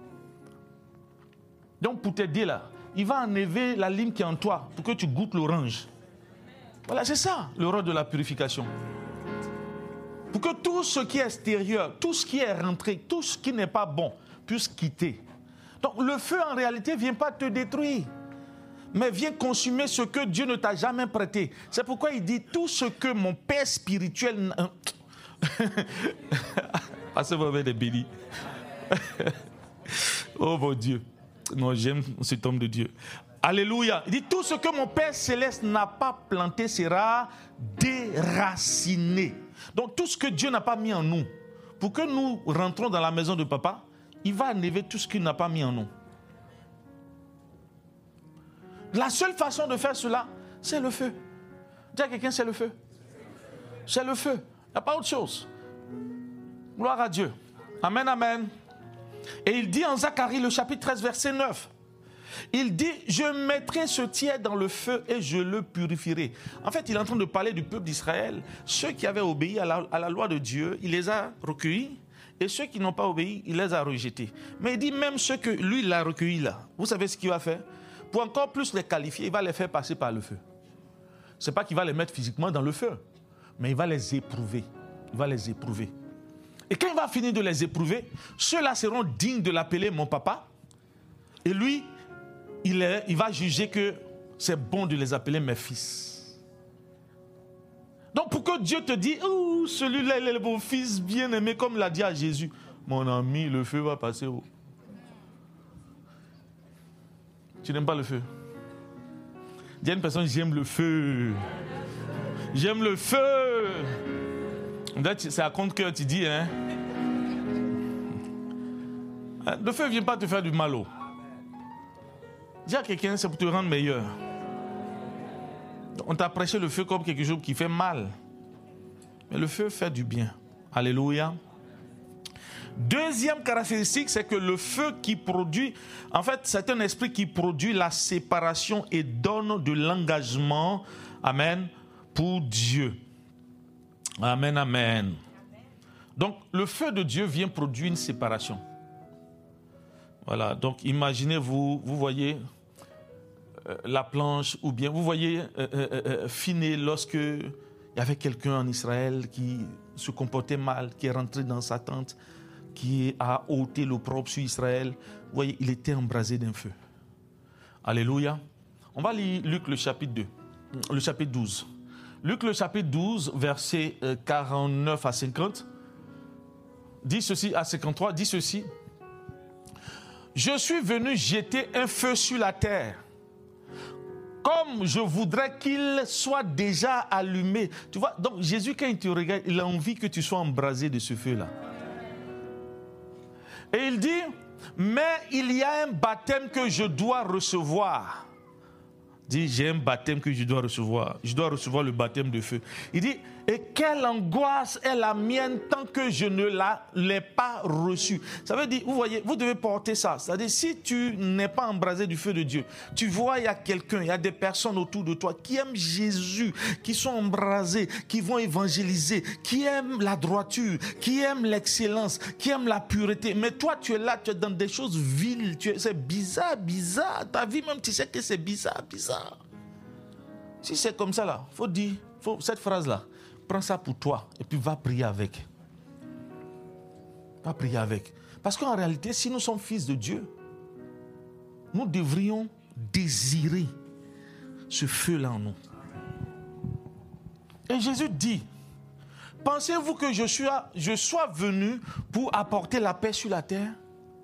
Donc pour t'aider là, il va enlever la lime qui est en toi pour que tu goûtes l'orange. Voilà, c'est ça le rôle de la purification. Pour que tout ce qui est extérieur, tout ce qui est rentré, tout ce qui n'est pas bon puisse quitter. Donc le feu en réalité ne vient pas te détruire, mais vient consumer ce que Dieu ne t'a jamais prêté. C'est pourquoi il dit tout ce que mon Père spirituel... Ah, c'est vraiment des bénis. Oh mon Dieu. Non, j'aime cet homme de Dieu. Alléluia. Il dit tout ce que mon Père céleste n'a pas planté sera déraciné. Donc tout ce que Dieu n'a pas mis en nous, pour que nous rentrons dans la maison de papa, il va enlever tout ce qu'il n'a pas mis en nous. La seule façon de faire cela, c'est le feu. Dis à quelqu'un, c'est le feu. C'est le feu. Il n'y a pas autre chose. Gloire à Dieu. Amen, amen. Et il dit en Zacharie, le chapitre treize, verset neuf. Il dit, je mettrai ce tiers dans le feu et je le purifierai. En fait, il est en train de parler du peuple d'Israël. Ceux qui avaient obéi à la, à la loi de Dieu, il les a recueillis. Et ceux qui n'ont pas obéi, il les a rejetés. Mais il dit même ceux que lui, il a recueillis là. Vous savez ce qu'il va faire? Pour encore plus les qualifier, il va les faire passer par le feu. Ce n'est pas qu'il va les mettre physiquement dans le feu, mais il va les éprouver. Il va les éprouver. Et quand il va finir de les éprouver, ceux-là seront dignes de l'appeler mon papa. Et lui, il, est, il va juger que c'est bon de les appeler mes fils. Donc pour que Dieu te dise, oh, celui-là, il est mon fils bien-aimé, comme l'a dit à Jésus. Mon ami, le feu va passer où? Tu n'aimes pas le feu? Dis à une personne, j'aime le feu. J'aime le feu. C'est à compte que tu dis, hein? Le feu ne vient pas te faire du mal. Dis à quelqu'un, c'est pour te rendre meilleur. On t'a prêché le feu comme quelque chose qui fait mal. Mais le feu fait du bien. Alléluia. Deuxième caractéristique, c'est que le feu qui produit, en fait, c'est un esprit qui produit la séparation et donne de l'engagement, amen, pour Dieu. Amen, amen. Donc, le feu de Dieu vient produire une séparation. Voilà, donc imaginez-vous, vous voyez euh, la planche, ou bien vous voyez euh, euh, euh, Finé lorsque il y avait quelqu'un en Israël qui se comportait mal, qui est rentré dans sa tente, qui a ôté l'opprobre sur Israël. Vous voyez, il était embrasé d'un feu. Alléluia. On va lire Luc le chapitre deux, le chapitre douze. Luc le chapitre douze, versets quarante-neuf à cinquante, dit ceci, à cinquante-trois, dit ceci. Je suis venu jeter un feu sur la terre, comme je voudrais qu'il soit déjà allumé. Tu vois, donc Jésus, quand il te regarde, il a envie que tu sois embrasé de ce feu-là. Et il dit, mais il y a un baptême que je dois recevoir. Il dit, j'ai un baptême que je dois recevoir. Je dois recevoir le baptême de feu. Il dit, et quelle angoisse est la mienne tant que je ne la, l'ai pas reçue. Ça veut dire, vous voyez, vous devez porter ça. C'est-à-dire, si tu n'es pas embrasé du feu de Dieu, tu vois, il y a quelqu'un, il y a des personnes autour de toi qui aiment Jésus, qui sont embrasés, qui vont évangéliser, qui aiment la droiture, qui aiment l'excellence, qui aiment la pureté. Mais toi, tu es là, tu es dans des choses viles. Tu es, c'est bizarre, bizarre. Ta vie même, tu sais que c'est bizarre, bizarre. Si c'est comme ça, là, il faut dire, faut, cette phrase-là, prends ça pour toi et puis va prier avec. Va prier avec. Parce qu'en réalité, si nous sommes fils de Dieu, nous devrions désirer ce feu-là en nous. Et Jésus dit, pensez-vous que je sois, je sois venu pour apporter la paix sur la terre?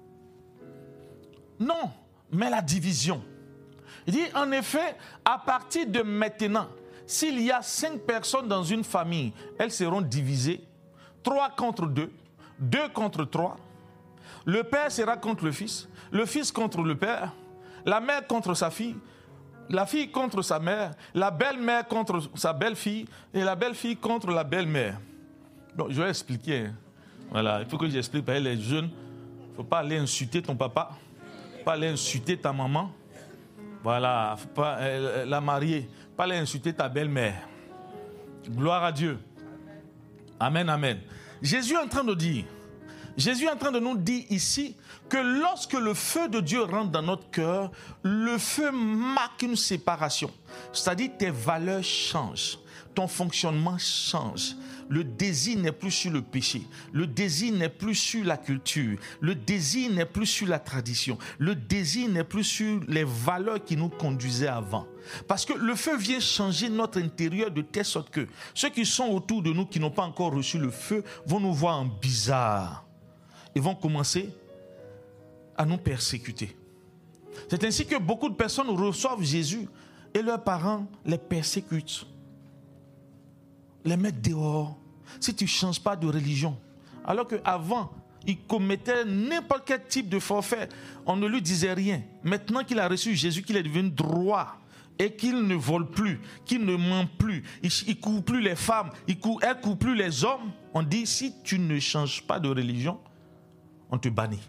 Non, mais la division. Il dit, en effet, à partir de maintenant, s'il y a cinq personnes dans une famille, elles seront divisées, trois contre deux, deux contre trois. Le père sera contre le fils, le fils contre le père, la mère contre sa fille, la fille contre sa mère, la belle-mère contre sa belle-fille et la belle-fille contre la belle-mère. Bon, je vais expliquer. Voilà, il faut que j'explique. Les jeunes, il ne faut pas aller insulter ton papa, il ne faut pas aller insulter ta maman. Voilà, il ne faut pas euh, la marier, il ne faut pas aller insulter ta belle-mère. Gloire à Dieu. Amen, amen. Jésus est en train de dire, Jésus est en train de nous dire ici que lorsque le feu de Dieu rentre dans notre cœur, le feu marque une séparation. C'est-à-dire tes valeurs changent, ton fonctionnement change. Le désir n'est plus sur le péché, le désir n'est plus sur la culture, le désir n'est plus sur la tradition, le désir n'est plus sur les valeurs qui nous conduisaient avant. Parce que le feu vient changer notre intérieur de telle sorte que ceux qui sont autour de nous, qui n'ont pas encore reçu le feu, vont nous voir en bizarre. Ils vont commencer à nous persécuter. C'est ainsi que beaucoup de personnes reçoivent Jésus et leurs parents les persécutent, les mettent dehors. Si tu ne changes pas de religion, alors qu'avant, il commettait n'importe quel type de forfait, on ne lui disait rien. Maintenant qu'il a reçu Jésus, qu'il est devenu droit et qu'il ne vole plus, qu'il ne ment plus, il ne court plus les femmes, il court, elle ne court plus les hommes, on dit si tu ne changes pas de religion, on te bannit.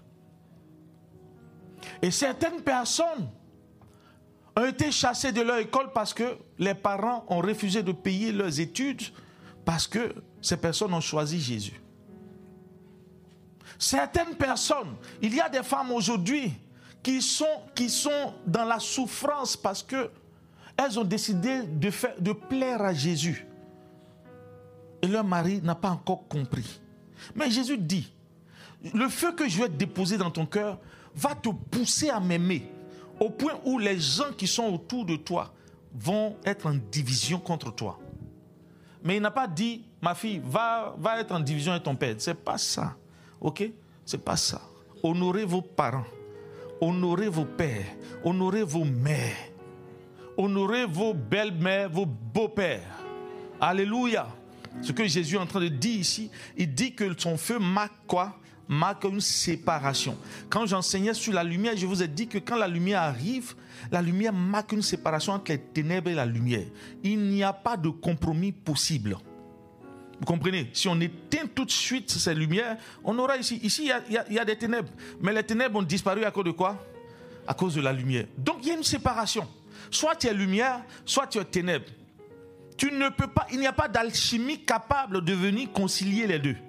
Et certaines personnes ont été chassées de leur école parce que les parents ont refusé de payer leurs études parce que ces personnes ont choisi Jésus. Certaines personnes, il y a des femmes aujourd'hui qui sont, qui sont dans la souffrance parce qu'elles ont décidé de, faire, de plaire à Jésus. Et leur mari n'a pas encore compris. Mais Jésus dit, le feu que je vais déposer dans ton cœur va te pousser à m'aimer au point où les gens qui sont autour de toi vont être en division contre toi. Mais il n'a pas dit, ma fille, va, va être en division avec ton père. C'est pas ça. Ok? C'est pas ça. Honorez vos parents. Honorez vos pères. Honorez vos mères. Honorez vos belles-mères, vos beaux-pères. Alléluia. Ce que Jésus est en train de dire ici, il dit que son feu marque quoi? Marque une séparation. Quand j'enseignais sur la lumière, je vous ai dit que quand la lumière arrive, la lumière marque une séparation entre les ténèbres et la lumière. Il n'y a pas de compromis possible. Vous comprenez? Si on éteint tout de suite ces lumières, on aura ici, ici il y a, il y a, il y a des ténèbres. Mais les ténèbres ont disparu à cause de quoi? À cause de la lumière. Donc il y a une séparation. Soit tu es lumière, soit tu es ténèbres. Tu ne peux pas, il n'y a pas d'alchimie capable de venir concilier les deux.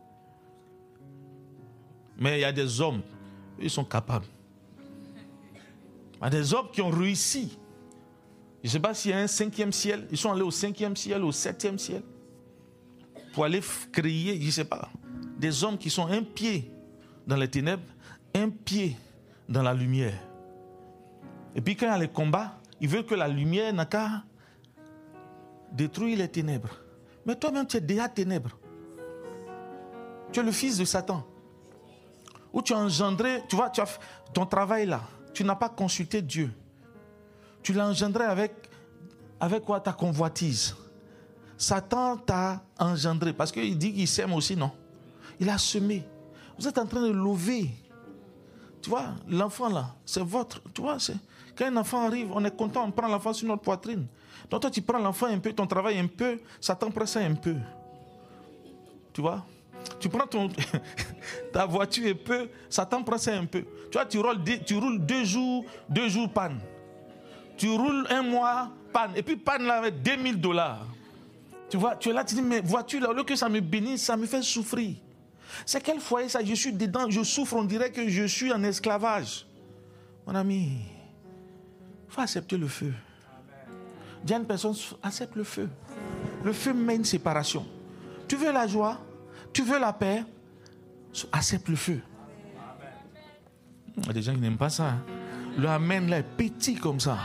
Mais il y a des hommes, ils sont capables. Il y a des hommes qui ont réussi. Je ne sais pas s'il y a un cinquième ciel. Ils sont allés au cinquième ciel, au septième ciel. Pour aller créer, je ne sais pas, des hommes qui sont un pied dans les ténèbres, un pied dans la lumière. Et puis quand il y a les combats, ils veulent que la lumière n'a qu'à détruire les ténèbres. Mais toi-même, tu es déjà ténèbres. Tu es le fils de Satan. Où tu as engendré, tu vois, tu as ton travail là, tu n'as pas consulté Dieu. Tu l'as engendré avec, avec quoi? Ta convoitise. Satan t'a engendré, parce qu'il dit qu'il sème aussi, non? Il a semé. Vous êtes en train de lever. Tu vois, l'enfant là, c'est votre, tu vois, c'est, quand un enfant arrive, on est content, on prend l'enfant sur notre poitrine. Donc toi, tu prends l'enfant un peu, ton travail un peu, Satan prend ça un peu. Tu vois? Tu prends ton, ta voiture un peu, Satan prend ça un peu. Tu vois, tu roules, tu roules deux jours, deux jours panne. Tu roules un mois panne. Et puis panne là avec deux mille dollars. Tu vois, tu es là, tu dis, mais voiture là, au lieu que ça me bénisse, ça me fait souffrir. C'est quel foyer ça? Je suis dedans, je souffre, on dirait que je suis en esclavage. Mon ami, il faut accepter le feu. Dis à une personne, accepte le feu. Le feu met une séparation. Tu veux la joie? Tu veux la paix? Accepte le feu. Il y a des gens qui n'aiment pas ça. Le amen là est petit comme ça.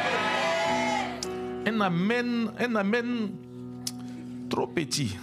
Un amen, un amen trop petit.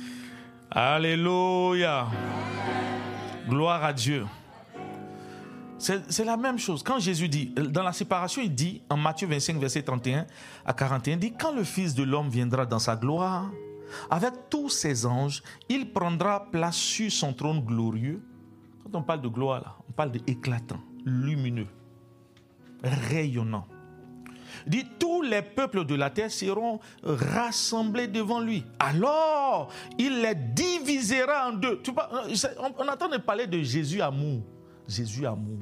Alléluia. Gloire à Dieu. C'est, c'est la même chose. Quand Jésus dit, dans la séparation, il dit, en Matthieu vingt-cinq, verset trente et un à quarante et un, il dit, quand le Fils de l'homme viendra dans sa gloire, avec tous ses anges, il prendra place sur son trône glorieux. Quand on parle de gloire, là, on parle d'éclatant, lumineux, rayonnant. Il dit, tous les peuples de la terre seront rassemblés devant lui. Alors, il les divisera en deux. Tu vois, on, on entend parler de Jésus amour. Jésus amour.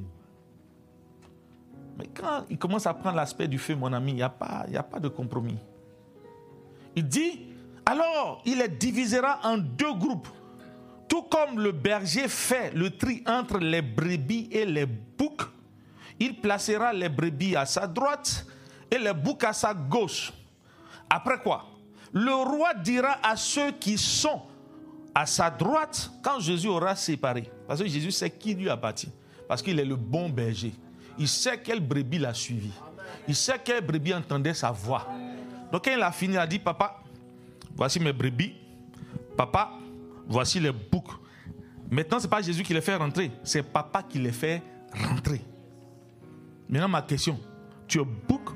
Mais quand il commence à prendre l'aspect du feu, mon ami, il n'y a pas, il n'y a pas de compromis. Il dit, alors, il les divisera en deux groupes. Tout comme le berger fait le tri entre les brebis et les boucs, il placera les brebis à sa droite et les boucs à sa gauche. Après quoi? Le roi dira à ceux qui sont à sa droite, quand Jésus aura séparé, parce que Jésus sait qui lui appartient, parce qu'il est le bon berger. Il sait quelle brebis l'a suivi. Il sait quelle brebis entendait sa voix. Donc quand il a fini, il a dit, papa, voici mes brebis. Papa, voici les boucs. Maintenant, ce n'est pas Jésus qui les fait rentrer, c'est papa qui les fait rentrer. Maintenant, ma question, tu es bouc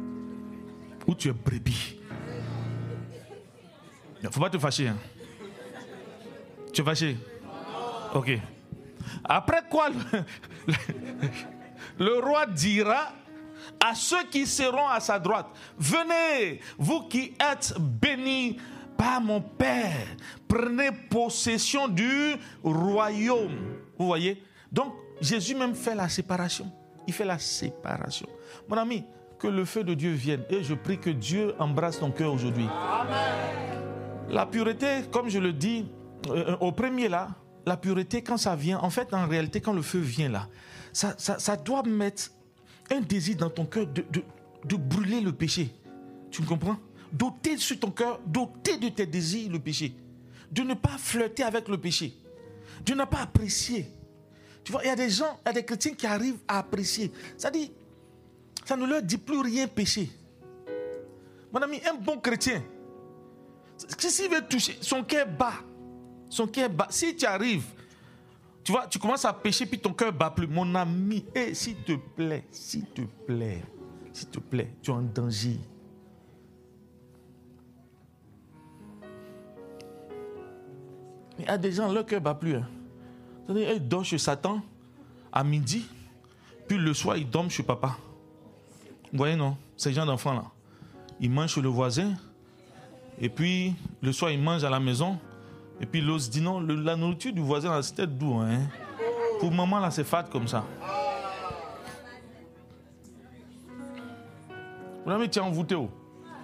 ou tu es brebis? Il ne faut pas te fâcher. Hein? Tu es fâché? Ok. Après quoi, le, le, le roi dira à ceux qui seront à sa droite, venez, vous qui êtes bénis par mon Père, prenez possession du royaume. Vous voyez? Donc, Jésus même fait la séparation. Il fait la séparation. Mon ami, que le feu de Dieu vienne. Et je prie que Dieu embrasse ton cœur aujourd'hui. Amen. La pureté, comme je le dis euh, au premier là, la pureté, quand ça vient, en fait, en réalité, quand le feu vient là, ça, ça, ça doit mettre un désir dans ton cœur de, de, de brûler le péché. Tu me comprends? D'ôter sur ton cœur, d'ôter de tes désirs le péché. De ne pas flirter avec le péché. De ne pas apprécier. Tu vois, il y a des gens, il y a des chrétiens qui arrivent à apprécier. C'est-à-dire, ça ne leur dit plus rien péché. Mon ami, un bon chrétien, s'il veut toucher, son cœur bat. Son cœur bat. Si tu arrives, tu vois, tu commences à pécher, puis ton cœur bat plus. Mon ami, hey, s'il te plaît, s'il te plaît, s'il te plaît, tu es en danger. Il y a des gens, leur cœur ne bat plus. Hein. C'est-à-dire, ils dorment chez Satan à midi, puis le soir, ils dorment chez papa. Vous voyez, non? Ces gens d'enfants-là. Ils mangent chez le voisin, et puis le soir, ils mangent à la maison, et puis l'autre dit non, le, la nourriture du voisin, là, c'était doux. Hein? Pour maman, là, c'est fade comme ça. Vous avez tiens, envoûté où?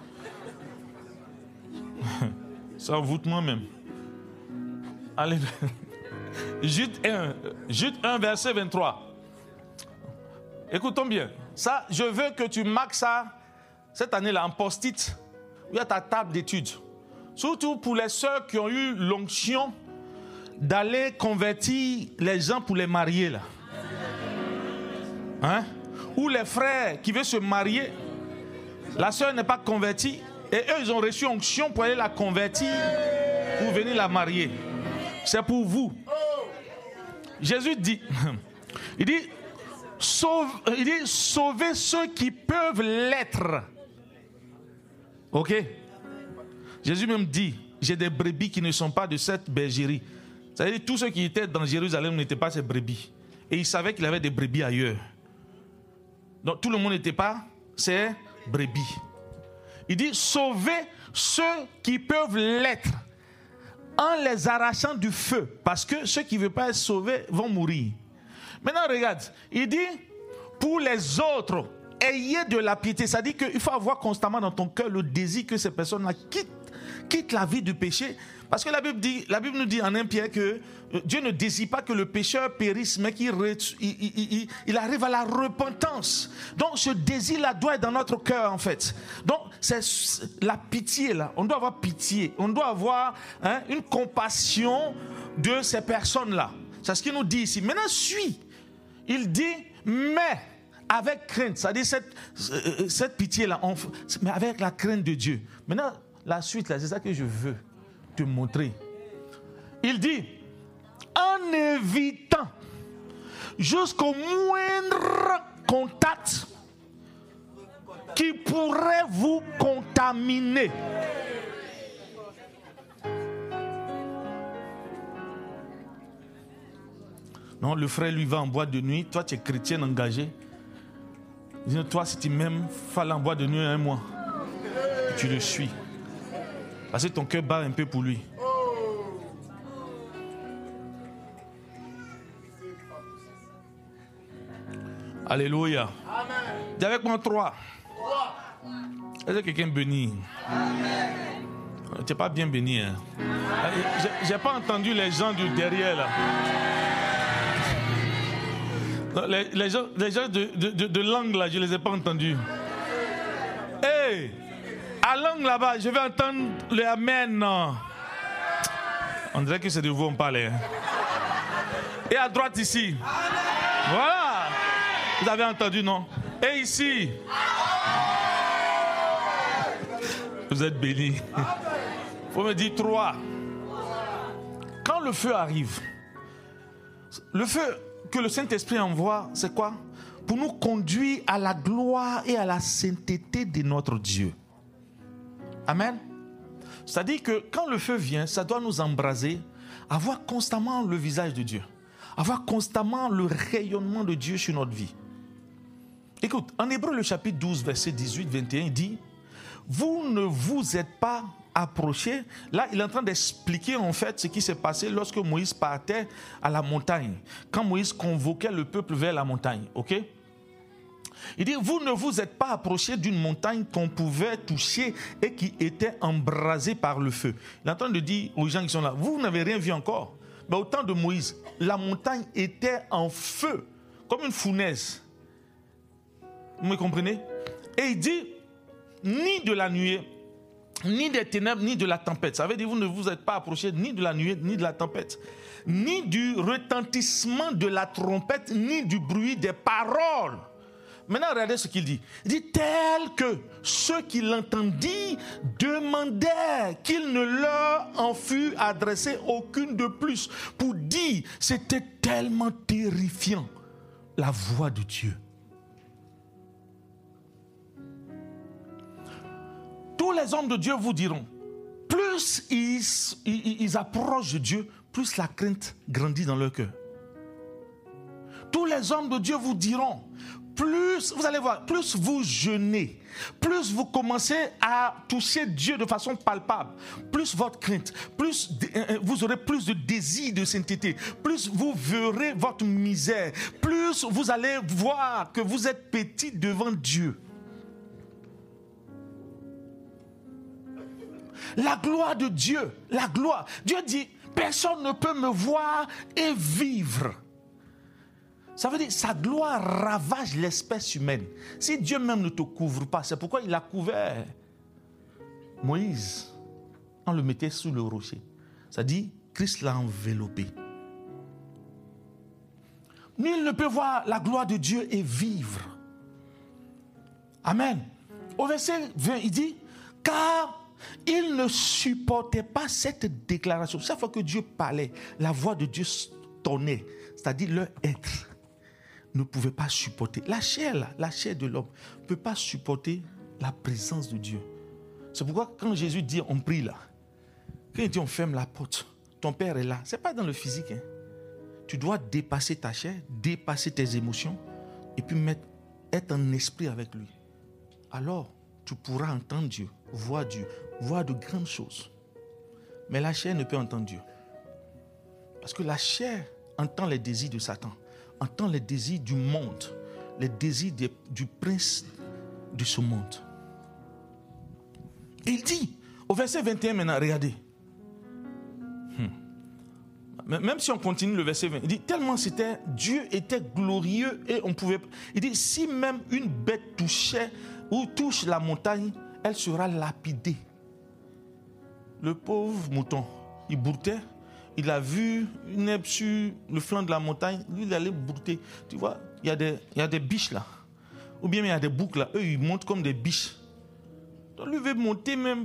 Ça envoûte moi-même. Allez. Jude un, Jude un, verset vingt-trois. Écoutons bien. Ça, je veux que tu marques ça cette année-là en post-it, où il y a ta table d'études. Surtout pour les sœurs qui ont eu l'onction d'aller convertir les gens pour les marier là. Hein? Ou les frères qui veulent se marier, la sœur n'est pas convertie et eux ils ont reçu onction pour aller la convertir pour venir la marier. C'est pour vous. Jésus dit, il dit, sauve, il dit, sauvez ceux qui peuvent l'être. Ok? Jésus même dit, j'ai des brebis qui ne sont pas de cette bergerie. C'est-à-dire tous ceux qui étaient dans Jérusalem n'étaient pas ces brebis. Et il savait qu'il avait des brebis ailleurs. Donc tout le monde n'était pas ces brebis. Il dit, sauvez ceux qui peuvent l'être en les arrachant du feu. Parce que ceux qui ne veulent pas être sauvés vont mourir. Maintenant regarde, il dit, pour les autres, ayez de la piété. C'est-à-dire qu'il faut avoir constamment dans ton cœur le désir que ces personnes-là quittent, quittent la vie du péché. Parce que la Bible, dit, la Bible nous dit en un Pierre que Dieu ne désire pas que le pécheur périsse, mais qu'il il, il, il, il arrive à la repentance. Donc ce désir-là doit être dans notre cœur en fait. Donc c'est la pitié là. On doit avoir pitié. On doit avoir hein, une compassion de ces personnes-là. C'est ce qu'il nous dit ici. Maintenant, suis. Il dit, mais avec crainte. C'est-à-dire cette, cette pitié-là, on, mais avec la crainte de Dieu. Maintenant, la suite là, c'est ça que je veux te montrer. Il dit, en évitant jusqu'au moindre contact qui pourrait vous contaminer. Non, le frère lui va en boîte de nuit. Toi, tu es chrétien engagé. Il dit, toi, si tu m'aimes, fais en boîte de nuit un mois. Et tu le suis. Parce que ton cœur bat un peu pour lui. Alléluia. Dis avec moi trois. Est-ce que quelqu'un béni? Tu n'es pas bien béni. Hein? Je n'ai pas entendu les gens du derrière là. Non, les, les gens, les gens de, de, de, de langue là, je ne les ai pas entendus. Hé, hey, à langue là-bas, je vais entendre le amen. Non. On dirait que c'est de vous on parlait. Hein. Et à droite ici. Voilà. Vous avez entendu, non? Et ici. Vous êtes bénis. Il faut me dire trois. Quand le feu arrive, le feu que le Saint-Esprit envoie, c'est quoi? Pour nous conduire à la gloire et à la sainteté de notre Dieu. Amen. C'est-à-dire que quand le feu vient, ça doit nous embraser, avoir constamment le visage de Dieu, avoir constamment le rayonnement de Dieu sur notre vie. Écoute, en Hébreu, le chapitre douze, verset dix-huit, vingt et un, il dit, vous ne vous êtes pas approchés. Là, il est en train d'expliquer en fait ce qui s'est passé lorsque Moïse partait à la montagne. Quand Moïse convoquait le peuple vers la montagne, ok? Il dit, vous ne vous êtes pas approchés d'une montagne qu'on pouvait toucher et qui était embrasée par le feu. Il est en train de dire aux gens qui sont là, vous n'avez rien vu encore. Mais au temps de Moïse, la montagne était en feu, comme une fournaise. Vous me comprenez? Et il dit, ni de la nuée, ni des ténèbres, ni de la tempête. Ça veut dire que vous ne vous êtes pas approchés ni de la nuée, ni de la tempête, ni du retentissement de la trompette, ni du bruit des paroles. Maintenant, regardez ce qu'il dit. Il dit, tel que ceux qui l'entendirent demandaient qu'il ne leur en fût adressé aucune de plus, pour dire, c'était tellement terrifiant, la voix de Dieu. Tous les hommes de Dieu vous diront, plus ils, ils, ils approchent de Dieu, plus la crainte grandit dans leur cœur. Tous les hommes de Dieu vous diront, plus, vous allez voir, plus vous jeûnez, plus vous commencez à toucher Dieu de façon palpable, plus votre crainte, plus vous aurez plus de désir de sainteté, plus vous verrez votre misère, plus vous allez voir que vous êtes petit devant Dieu. La gloire de Dieu, la gloire. Dieu dit, personne ne peut me voir et vivre. Ça veut dire, sa gloire ravage l'espèce humaine. Si Dieu même ne te couvre pas, c'est pourquoi il a couvert Moïse. On le mettait sous le rocher. Ça dit, Christ l'a enveloppé. Nul ne peut voir la gloire de Dieu et vivre. Amen. Au verset vingt, il dit, car il ne supportait pas cette déclaration. Chaque fois que Dieu parlait, la voix de Dieu tonnait, c'est-à-dire leur être ne pouvait pas supporter. La chair, là, la chair de l'homme ne peut pas supporter la présence de Dieu. C'est pourquoi quand Jésus dit on prie là, quand il dit on ferme la porte, ton Père est là. Ce n'est pas dans le physique. Hein. Tu dois dépasser ta chair, dépasser tes émotions et puis mettre, être en esprit avec lui. Alors, tu pourras entendre Dieu, voir Dieu, voir de grandes choses. Mais la chair ne peut entendre Dieu. Parce que la chair entend les désirs de Satan, entend les désirs du monde, les désirs de, du prince de ce monde. Il dit, au verset vingt et un maintenant, regardez. Hmm. Même si on continue le verset vingt, il dit, tellement c'était, Dieu était glorieux et on pouvait... Il dit, si même une bête touchait ou touche la montagne, elle sera lapidée. Le pauvre mouton, il broutait, il a vu une herbe sur le flanc de la montagne, lui il allait brouter. Tu vois, il y a des, il y a des biches là, ou bien il y a des boucs là, eux ils montent comme des biches. Donc lui veut monter même,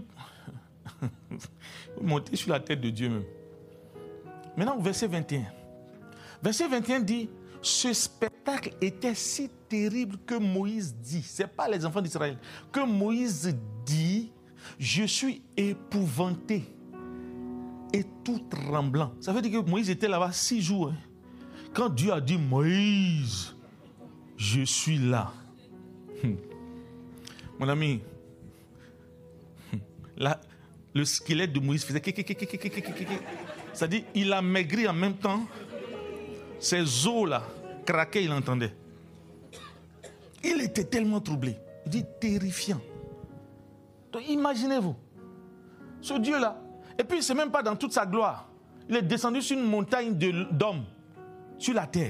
monter sur la tête de Dieu même. Maintenant au verset vingt et un, verset vingt et un dit, Ce spectacle était si terrible que Moïse dit, ce n'est pas les enfants d'Israël, que Moïse dit, je suis épouvanté et tout tremblant. Ça veut dire que Moïse était là-bas six jours. Hein. Quand Dieu a dit, Moïse, je suis là. Hum. Mon ami, hum. Là, le squelette de Moïse faisait... C'est-à-dire, il a maigri en même temps. Ses os là, craquaient, il entendait. Il était tellement troublé. Il dit, terrifiant. Donc, imaginez-vous, ce Dieu-là. Et puis, ce n'est même pas dans toute sa gloire. Il est descendu sur une montagne de, d'hommes, sur la terre.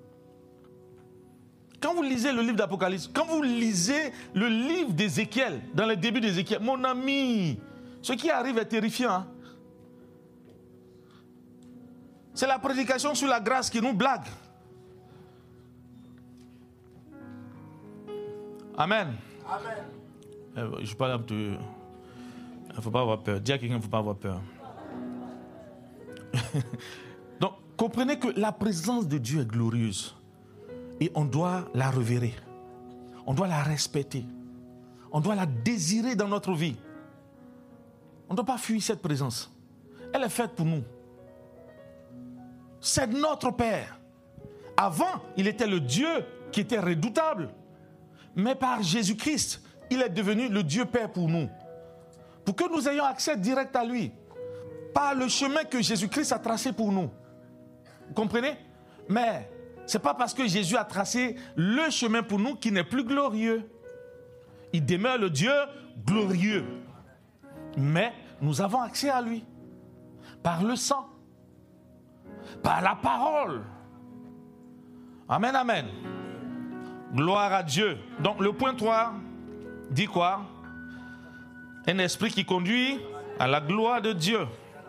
Quand vous lisez le livre d'Apocalypse, quand vous lisez le livre d'Ézéchiel, dans le début d'Ézéchiel, mon ami, ce qui arrive est terrifiant. Hein? C'est la prédication sur la grâce qui nous blague. Amen. Amen. Je parle de... Il ne faut pas avoir peur. Dis à quelqu'un qu'il ne faut pas avoir peur. Donc, comprenez que la présence de Dieu est glorieuse. Et on doit la revérer. On doit la respecter. On doit la désirer dans notre vie. On ne doit pas fuir cette présence. Elle est faite pour nous. C'est notre Père. Avant, il était le Dieu qui était redoutable. Mais par Jésus-Christ, il est devenu le Dieu Père pour nous. Pour que nous ayons accès direct à lui. Par le chemin que Jésus-Christ a tracé pour nous. Vous comprenez? Mais ce n'est pas parce que Jésus a tracé le chemin pour nous qu'il n'est plus glorieux. Il demeure le Dieu glorieux. Mais nous avons accès à lui. Par le sang. Par la parole. Amen, amen. Gloire à Dieu. Donc le point trois dit quoi? Un esprit qui conduit à la gloire de Dieu.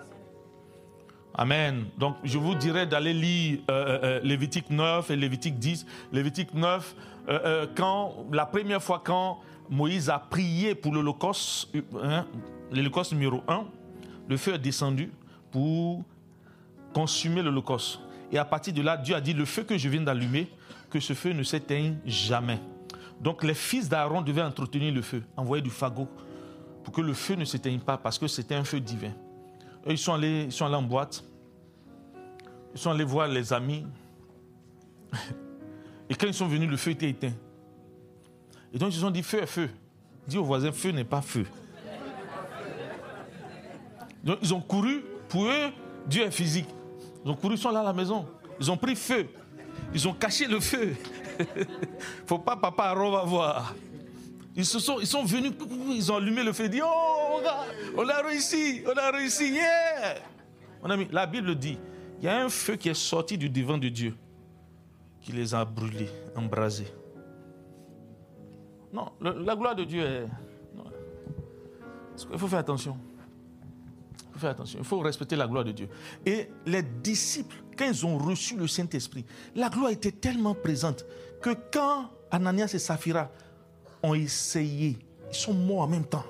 Amen. Donc je vous dirais d'aller lire euh, euh, Lévitique neuf et Lévitique dix. Lévitique neuf, euh, euh, quand, la première fois quand Moïse a prié pour l'Holocauste, hein, l'Holocauste numéro un, le feu est descendu pour consumer l'Holocauste. Et à partir de là, Dieu a dit, le feu que je viens d'allumer, que ce feu ne s'éteigne jamais. Donc les fils d'Aaron devaient entretenir le feu, envoyer du fagot, pour que le feu ne s'éteigne pas, parce que c'était un feu divin. Eux, ils sont allés, ils sont allés en boîte, ils sont allés voir les amis, et quand ils sont venus, le feu était éteint. Et donc ils se sont dit, feu est feu. Dis au voisin, feu n'est pas feu. Donc ils ont couru, pour eux, Dieu est physique. Ils ont couru, ils sont là à la maison. Ils ont pris feu. Ils ont caché le feu. Il ne faut pas, papa Aaron va voir. Ils, se sont, ils sont venus, ils ont allumé le feu. Ils ont dit, oh, on a, on a réussi, on a réussi, yeah. Mon ami, la Bible dit, il y a un feu qui est sorti du devant de Dieu, qui les a brûlés, embrasés. Non, le, la gloire de Dieu est... Non. Il faut faire attention. Il faut faire attention. Il faut respecter la gloire de Dieu. Et les disciples, quand ils ont reçu le Saint-Esprit, la gloire était tellement présente que quand Ananias et Saphira ont essayé, ils sont morts en même temps.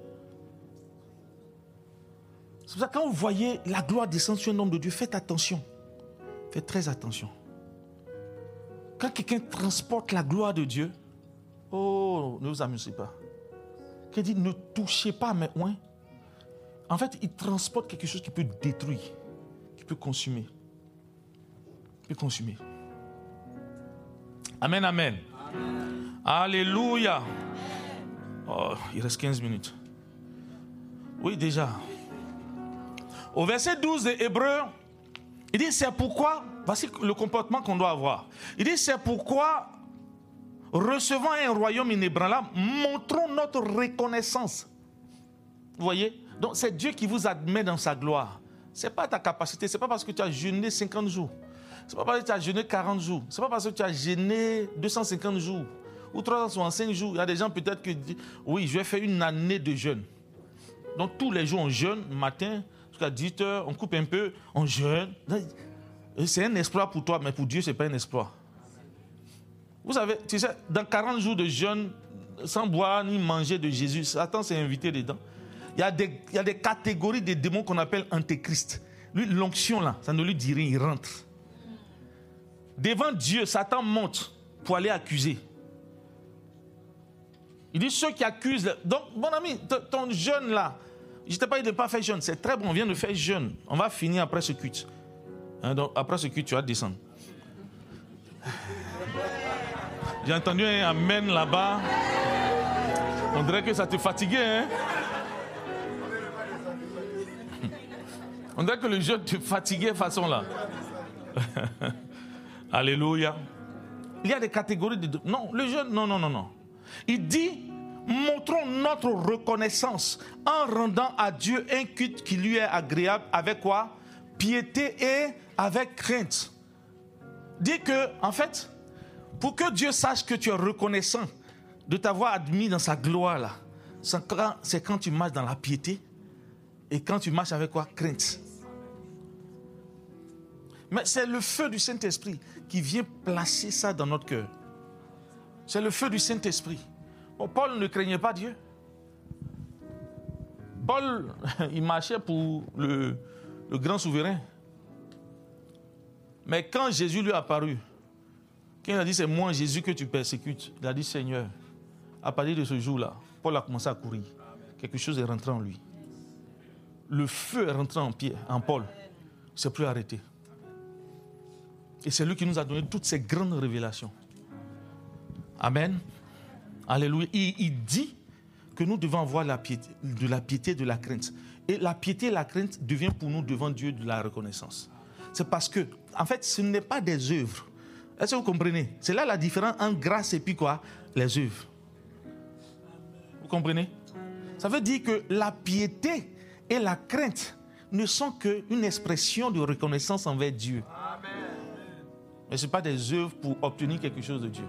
C'est pour ça que quand vous voyez la gloire descendre sur un homme de Dieu, faites attention. Faites très attention. Quand quelqu'un transporte la gloire de Dieu, oh, ne vous amusez pas. Quand il dit ne touchez pas mes oins, en fait, il transporte quelque chose qui peut détruire, qui peut consumer. Qui peut consumer. Amen, amen. Amen. Alléluia. Oh, il reste quinze minutes. Oui, déjà. Au verset douze de Hébreux, il dit c'est pourquoi, voici le comportement qu'on doit avoir. Il dit c'est pourquoi, recevant un royaume inébranlable, montrons notre reconnaissance. Vous voyez? Donc c'est Dieu qui vous admet dans sa gloire. Ce n'est pas ta capacité, ce n'est pas parce que tu as jeûné cinquante jours. Ce n'est pas parce que tu as jeûné quarante jours. Ce n'est pas parce que tu as jeûné deux cent cinquante jours. Ou trois cent soixante-cinq jours. Il y a des gens peut-être qui disent, oui, je vais faire une année de jeûne. Donc tous les jours on jeûne, matin, jusqu'à dix heures, on coupe un peu, on jeûne. C'est un exploit pour toi, mais pour Dieu, ce n'est pas un exploit. Vous savez, tu sais, dans quarante jours de jeûne, sans boire ni manger de Jésus, Satan s'est invité dedans. Il y a des, il y a des catégories de démons qu'on appelle antéchrist. Lui, l'onction là, ça ne lui dit rien, il rentre. Devant Dieu, Satan monte pour aller accuser. Il dit ceux qui accusent. Donc, mon ami, ton jeûne là, je ne t'ai pas dit de ne pas faire jeûne. C'est très bon, on vient de faire jeûne. On va finir après ce culte. Hein, donc, après ce culte, tu vas descendre. J'ai entendu un amen là-bas. On dirait que ça te fatiguait. Hein? On dirait que le jeûne te fatiguait de façon là. Alléluia. Il y a des catégories de... Non, le jeûne, non, non, non, non. Il dit, montrons notre reconnaissance en rendant à Dieu un culte qui lui est agréable avec quoi? Piété et avec crainte. Dit que, en fait, pour que Dieu sache que tu es reconnaissant de t'avoir admis dans sa gloire là, c'est quand, c'est quand tu marches dans la piété et quand tu marches avec quoi? Crainte. Mais c'est le feu du Saint-Esprit qui vient placer ça dans notre cœur. C'est le feu du Saint-Esprit. Bon, Paul ne craignait pas Dieu. Paul, il marchait pour le, le grand souverain. Mais quand Jésus lui est apparu, quand il a dit c'est moi Jésus que tu persécutes, il a dit Seigneur, à partir de ce jour-là, Paul a commencé à courir. Quelque chose est rentré en lui. Le feu est rentré en, pied, en Paul. Il ne s'est plus arrêté. Et c'est lui qui nous a donné toutes ces grandes révélations. Amen. Alléluia. Il, il dit que nous devons avoir la piété, de la piété, de la crainte. Et la piété et la crainte devient pour nous devant Dieu de la reconnaissance. C'est parce que, en fait, ce n'est pas des œuvres. Est-ce que vous comprenez? C'est là la différence entre grâce et puis quoi? Les œuvres. Vous comprenez? Ça veut dire que la piété et la crainte ne sont qu'une expression de reconnaissance envers Dieu. Mais ce n'est pas des œuvres pour obtenir quelque chose de Dieu.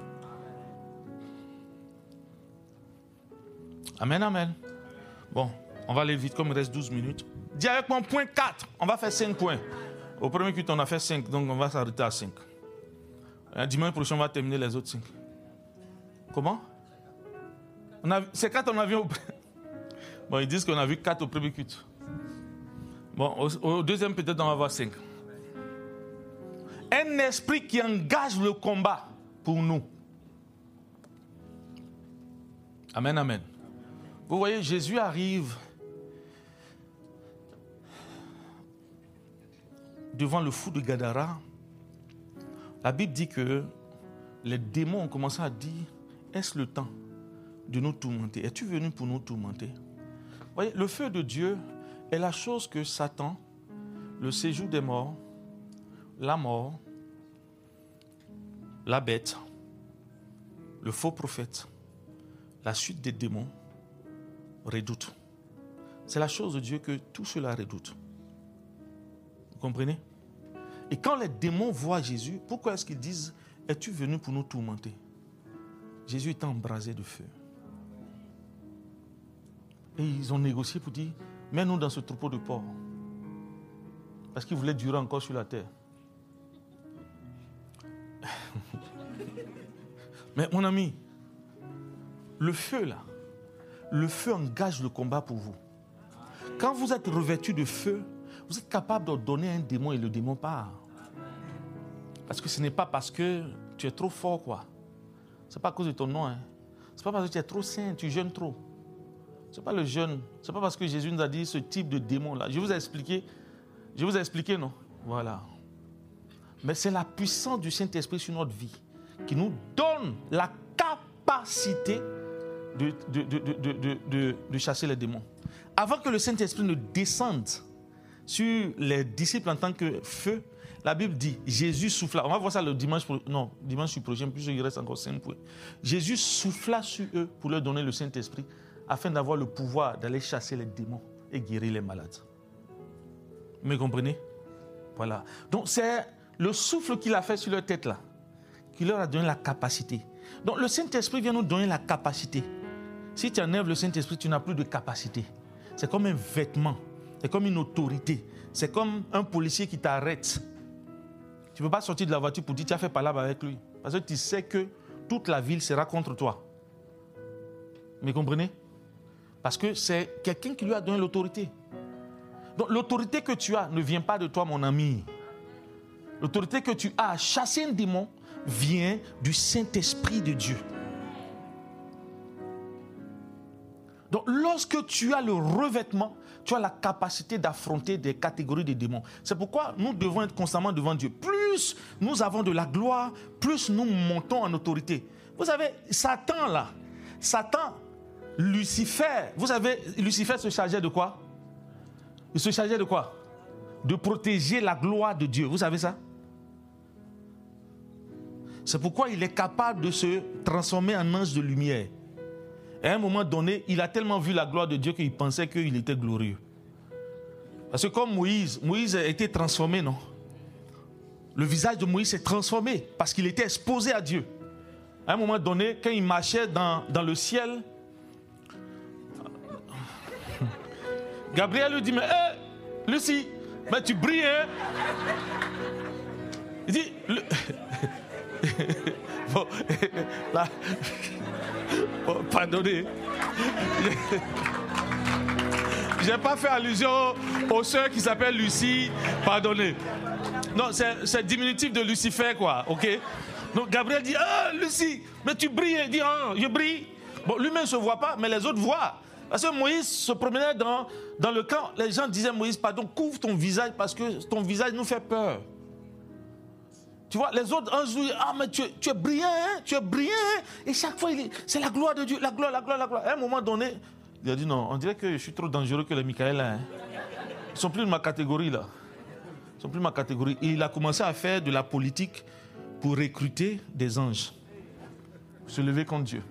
Amen, amen. Bon, on va aller vite comme il reste douze minutes. Dis avec mon point quatre. On va faire cinq points. Au premier culte, on a fait cinq, donc on va s'arrêter à cinq. Un dimanche prochain, on va terminer les autres cinq. Comment? On a, c'est quatre, on a vu au... Bon, ils disent qu'on a vu quatre au premier culte. Bon, au, au deuxième, peut-être, on va voir cinq. Un esprit qui engage le combat pour nous. Amen, amen. Vous voyez, Jésus arrive devant le fou de Gadara. La Bible dit que les démons ont commencé à dire, est-ce le temps de nous tourmenter? Es-tu venu pour nous tourmenter? Vous voyez, le feu de Dieu est la chose que Satan, le séjour des morts, la mort, la bête, le faux prophète, la suite des démons redoutent. C'est la chose de Dieu que tout cela redoute. Vous comprenez? Et quand les démons voient Jésus, pourquoi est-ce qu'ils disent, es-tu venu pour nous tourmenter? Jésus est embrasé de feu. Et ils ont négocié pour dire, mets-nous dans ce troupeau de porcs. Parce qu'ils voulaient durer encore sur la terre. Mais mon ami, le feu là, le feu engage le combat pour vous. Quand vous êtes revêtu de feu, vous êtes capable de donner un démon et le démon part. Parce que ce n'est pas parce que tu es trop fort, quoi. Ce n'est pas à cause de ton nom. Hein. Ce n'est pas parce que tu es trop saint, tu jeûnes trop. Ce n'est pas le jeûne. Ce n'est pas parce que Jésus nous a dit ce type de démon-là. Je vous ai expliqué. Je vous ai expliqué, non? Voilà. Mais c'est la puissance du Saint-Esprit sur notre vie qui nous donne la capacité de, de, de, de, de, de, de chasser les démons. Avant que le Saint-Esprit ne descende sur les disciples en tant que feu, la Bible dit, Jésus souffla. On va voir ça le dimanche, non, dimanche prochain, puis il reste encore cinq points. Jésus souffla sur eux pour leur donner le Saint-Esprit afin d'avoir le pouvoir d'aller chasser les démons et guérir les malades. Vous me comprenez? Voilà. Donc c'est le souffle qu'il a fait sur leur tête là, qui leur a donné la capacité. Donc le Saint-Esprit vient nous donner la capacité. Si tu enlèves le Saint-Esprit, tu n'as plus de capacité. C'est comme un vêtement, c'est comme une autorité. C'est comme un policier qui t'arrête. Tu ne peux pas sortir de la voiture pour dire tu as fait palabre avec lui. Parce que tu sais que toute la ville sera contre toi. Vous me comprenez? Parce que c'est quelqu'un qui lui a donné l'autorité. Donc l'autorité que tu as ne vient pas de toi, mon ami. L'autorité que tu as à chasser un démon vient du Saint-Esprit de Dieu. Donc, lorsque tu as le revêtement, tu as la capacité d'affronter des catégories de démons. C'est pourquoi nous devons être constamment devant Dieu. Plus nous avons de la gloire, plus nous montons en autorité. Vous savez, Satan là, Satan, Lucifer, vous savez, Lucifer se chargeait de quoi? Il se chargeait de quoi? De protéger la gloire de Dieu. Vous savez ça? C'est pourquoi il est capable de se transformer en ange de lumière. Et à un moment donné, il a tellement vu la gloire de Dieu qu'il pensait qu'il était glorieux. Parce que comme Moïse, Moïse a été transformé, non? Le visage de Moïse s'est transformé parce qu'il était exposé à Dieu. À un moment donné, quand il marchait dans, dans le ciel, Gabriel lui dit, mais hé, hey, Lucie, mais tu brilles, hein? Il dit, le... bon, là, bon, pardonnez. Je n'ai pas fait allusion aux sœurs qui s'appellent Lucie, pardonnez. Non, c'est, c'est diminutif de Lucifer, quoi, ok? Donc Gabriel dit, ah, Lucie, mais tu brilles. Il dit, ah, je brille. Bon, lui-même ne se voit pas, mais les autres voient. Parce que Moïse se promenait dans, dans le camp. Les gens disaient, Moïse, pardon, couvre ton visage parce que ton visage nous fait peur. Tu vois, les autres anges disent, ah, mais tu, tu es brillant, hein, tu es brillant. Hein. Et chaque fois, il est, c'est la gloire de Dieu, la gloire, la gloire, la gloire. À un moment donné, il a dit, non, on dirait que je suis trop dangereux que les Michael. Hein. Ils ne sont plus de ma catégorie, là. Ils ne sont plus de ma catégorie. Et il a commencé à faire de la politique pour recruter des anges. Se lever contre Dieu.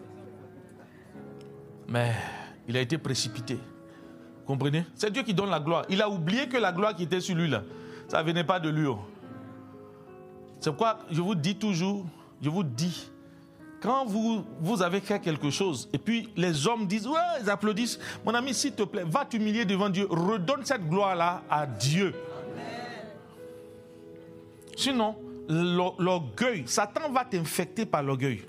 Mais il a été précipité. Vous comprenez? C'est Dieu qui donne la gloire. Il a oublié que la gloire qui était sur lui, là, ça ne venait pas de lui. C'est pourquoi je vous dis toujours, je vous dis, quand vous, vous avez fait quelque chose, et puis les hommes disent, ouais, ils applaudissent, mon ami, s'il te plaît, va t'humilier devant Dieu, redonne cette gloire-là à Dieu. Sinon, l'orgueil, Satan va t'infecter par l'orgueil.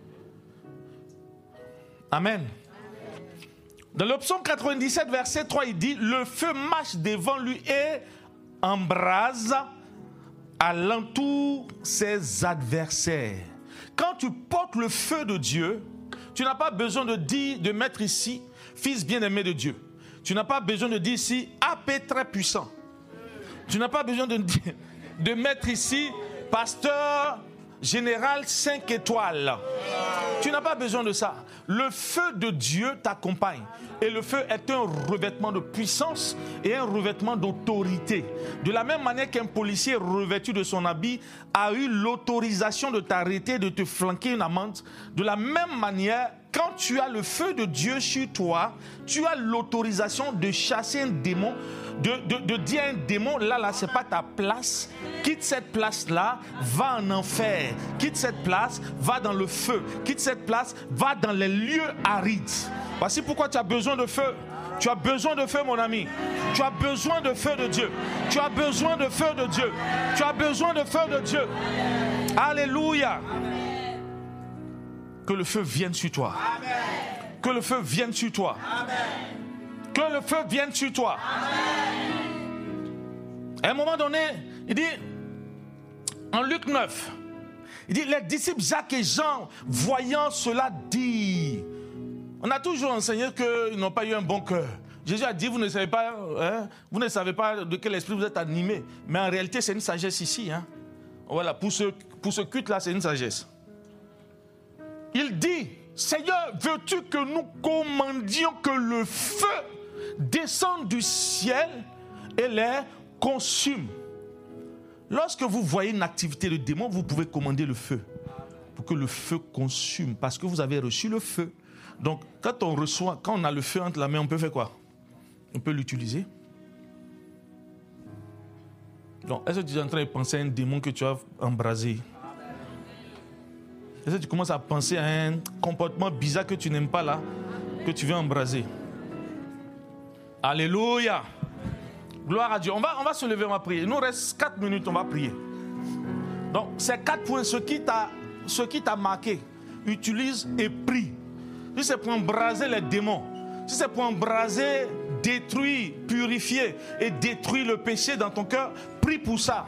Amen. Dans le psaume quatre-vingt-dix-sept, verset trois, il dit, le feu marche devant lui et embrase alentour ses adversaires. Quand tu portes le feu de Dieu, tu n'as pas besoin de dire, de mettre ici, fils bien-aimé de Dieu. Tu n'as pas besoin de dire ici, A P très puissant. Tu n'as pas besoin de, de mettre ici, pasteur général cinq étoiles. Tu n'as pas besoin de ça. Le feu de Dieu t'accompagne. Et le feu est un revêtement de puissance et un revêtement d'autorité. De la même manière qu'un policier revêtu de son habit a eu l'autorisation de t'arrêter, de te flanquer une amende, de la même manière, quand tu as le feu de Dieu sur toi, tu as l'autorisation de chasser un démon, de, de, de dire à un démon, là, là, c'est pas ta place, quitte cette place-là, va en enfer, quitte cette place, va dans le feu, quitte cette place, va dans les lieux arides. Voici pourquoi tu as besoin de feu. Tu as besoin de feu, mon ami. Tu as besoin de feu de Dieu. Tu as besoin de feu de Dieu. Tu as besoin de feu de Dieu. Alléluia. Que le feu vienne sur toi. Amen. Que le feu vienne sur toi. Amen. Que le feu vienne sur toi. Amen. À un moment donné, il dit, en Luc neuf, il dit, les disciples Jacques et Jean, voyant cela, disent, on a toujours enseigné qu'ils n'ont pas eu un bon cœur. Jésus a dit, vous ne savez pas, hein, vous ne savez pas de quel esprit vous êtes animés. Mais en réalité, c'est une sagesse ici. Hein. Voilà, pour ce, pour ce culte-là, c'est une sagesse. Il dit, Seigneur, veux-tu que nous commandions que le feu descende du ciel et les consume? Lorsque vous voyez une activité de démon, vous pouvez commander le feu pour que le feu consume, parce que vous avez reçu le feu. Donc, quand on reçoit, quand on a le feu entre la main, on peut faire quoi? On peut l'utiliser. Donc, est-ce que tu es en train de penser à un démon que tu as embrasé? Est-ce que tu commences à penser à un comportement bizarre que tu n'aimes pas là, que tu veux embraser? Alléluia! Gloire à Dieu. On va, on va se lever, on va prier. Il nous reste quatre minutes, on va prier. Donc, ces quatre points, ce qui t'a, ce qui t'a marqué, utilise et prie. Si c'est pour embraser les démons, si c'est pour embraser, détruire, purifier et détruire le péché dans ton cœur, prie pour ça.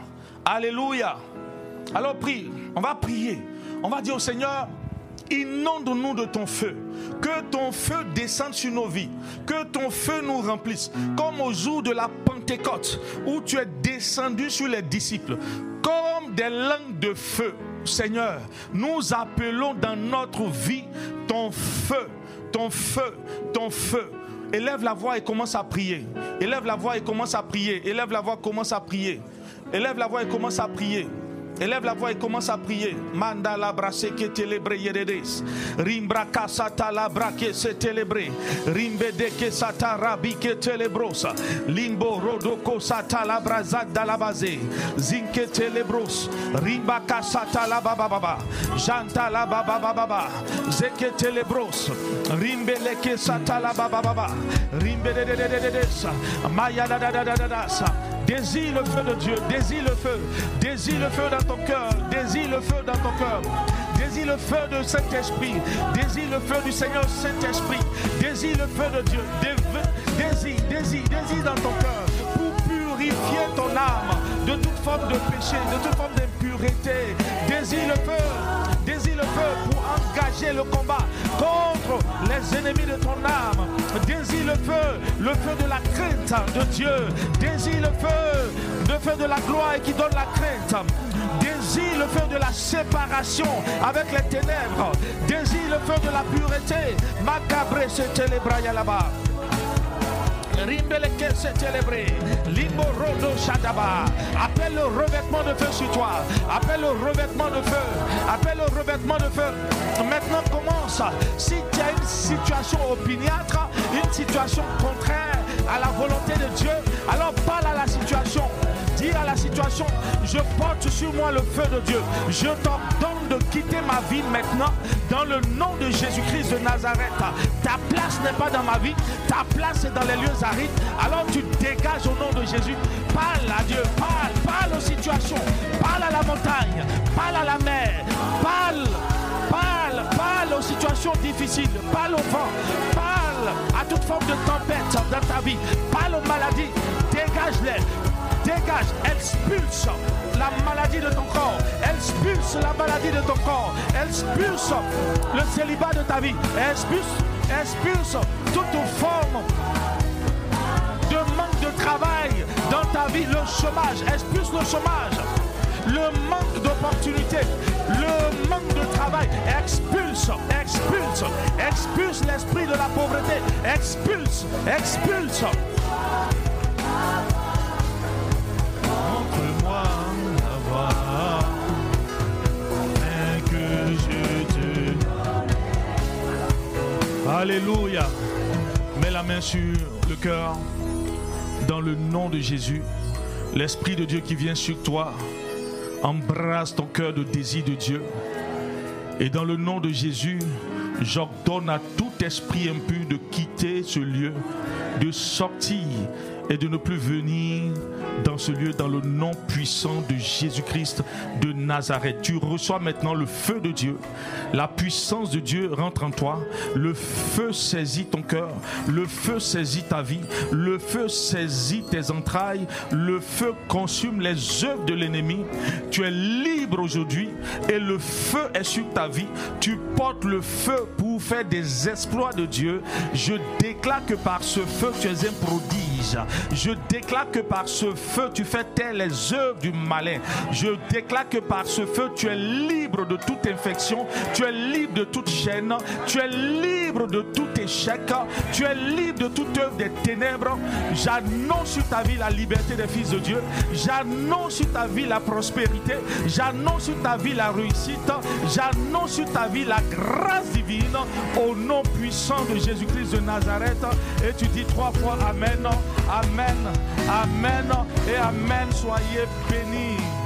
Alléluia. Alors prie, on va prier. On va dire au Seigneur, inonde-nous de ton feu. Que ton feu descende sur nos vies. Que ton feu nous remplisse. Comme au jour de la Pentecôte, où tu es descendu sur les disciples. Comme des langues de feu. Seigneur, nous appelons dans notre vie ton feu. Ton feu. Ton feu. Élève la voix et commence à prier. Élève la voix et commence à prier. Élève la voix, commence à prier. Élève la voix et commence à prier. Élève la voix et commence à prier. Manda la brasse que télébre yeredes. Rimbra kasata la braque se télébre. Rimbede que sata rabi que télébros. Limbo rodoko sata la brazada la base. Zinke télébros. Rimba kasata la baba baba. Janta la baba baba. Zeke télébros. Rimbele que sata la baba baba. Rimbede de de de de. Maya da da da da da. Désire le feu de Dieu, désire le feu, désire le feu dans ton cœur, désire le feu dans ton cœur, désire le feu de Saint-Esprit, désire le feu du Seigneur Saint-Esprit, désire le feu de Dieu, désire, désire, désire dans ton cœur pour purifier ton âme de toute forme de péché, de toute forme d'impureté. Désire le feu, désire le feu pour engager le combat contre les ennemis de ton âme. Désire le feu, le feu de la crainte de Dieu. Désire le feu, le feu de la gloire qui donne la crainte. Désire le feu de la séparation avec les ténèbres. Désire le feu de la pureté. Macabre se célébra là-bas. Rimbeleke se célébrer. Limbo rodo shadaba. Appelle le revêtement de feu sur toi. Appelle le revêtement de feu. Appelle le revêtement de feu. Maintenant commence. Si tu as une situation opiniâtre, une situation contraire à la volonté de Dieu, alors parle à la situation. Dis à la situation, je porte sur moi le feu de Dieu. Je t'ordonne de quitter ma vie maintenant dans le nom de Jésus-Christ de Nazareth. Ta place n'est pas dans ma vie, ta place est dans les lieux arides. Alors tu dégages au nom de Jésus. Parle à Dieu, parle, parle aux situations, parle à la montagne, parle à la mer, parle, parle, parle aux situations difficiles, parle au vent, parle à toute forme de tempête dans ta vie, parle aux maladies, dégage-les. Dégage, expulse la maladie de ton corps, expulse la maladie de ton corps, expulse le célibat de ta vie, expulse, expulse toute forme de manque de travail dans ta vie, le chômage, expulse le chômage, le manque d'opportunité, le manque de travail, expulse, expulse, expulse l'esprit de la pauvreté, expulse, expulse. Montre-moi la voie, afin que je te... Alléluia. Mets la main sur le cœur. Dans le nom de Jésus, l'Esprit de Dieu qui vient sur toi, embrasse ton cœur de désir de Dieu. Et dans le nom de Jésus, j'ordonne à tout esprit impur de quitter ce lieu, de sortir et de ne plus venir dans ce lieu, dans le nom puissant de Jésus-Christ de Nazareth. Tu reçois maintenant le feu de Dieu. La puissance de Dieu rentre en toi. Le feu saisit ton cœur. Le feu saisit ta vie. Le feu saisit tes entrailles. Le feu consume les œuvres de l'ennemi. Tu es libre aujourd'hui et le feu est sur ta vie. Tu portes le feu pour faire des exploits de Dieu. Je déclare que par ce feu, tu es un prodige. Je déclare que par ce feu, tu fais taire les œuvres du malin. Je déclare que par ce feu, tu es libre de toute infection. Tu es libre de toute chaîne. Tu es libre de tout échec. Tu es libre de toute œuvre des ténèbres. J'annonce sur ta vie la liberté des fils de Dieu. J'annonce sur ta vie la prospérité. J'annonce sur ta vie la réussite. J'annonce sur ta vie la grâce divine. Au nom puissant de Jésus-Christ de Nazareth. Et tu dis trois fois Amen. Amen, Amen et Amen. Soyez bénis.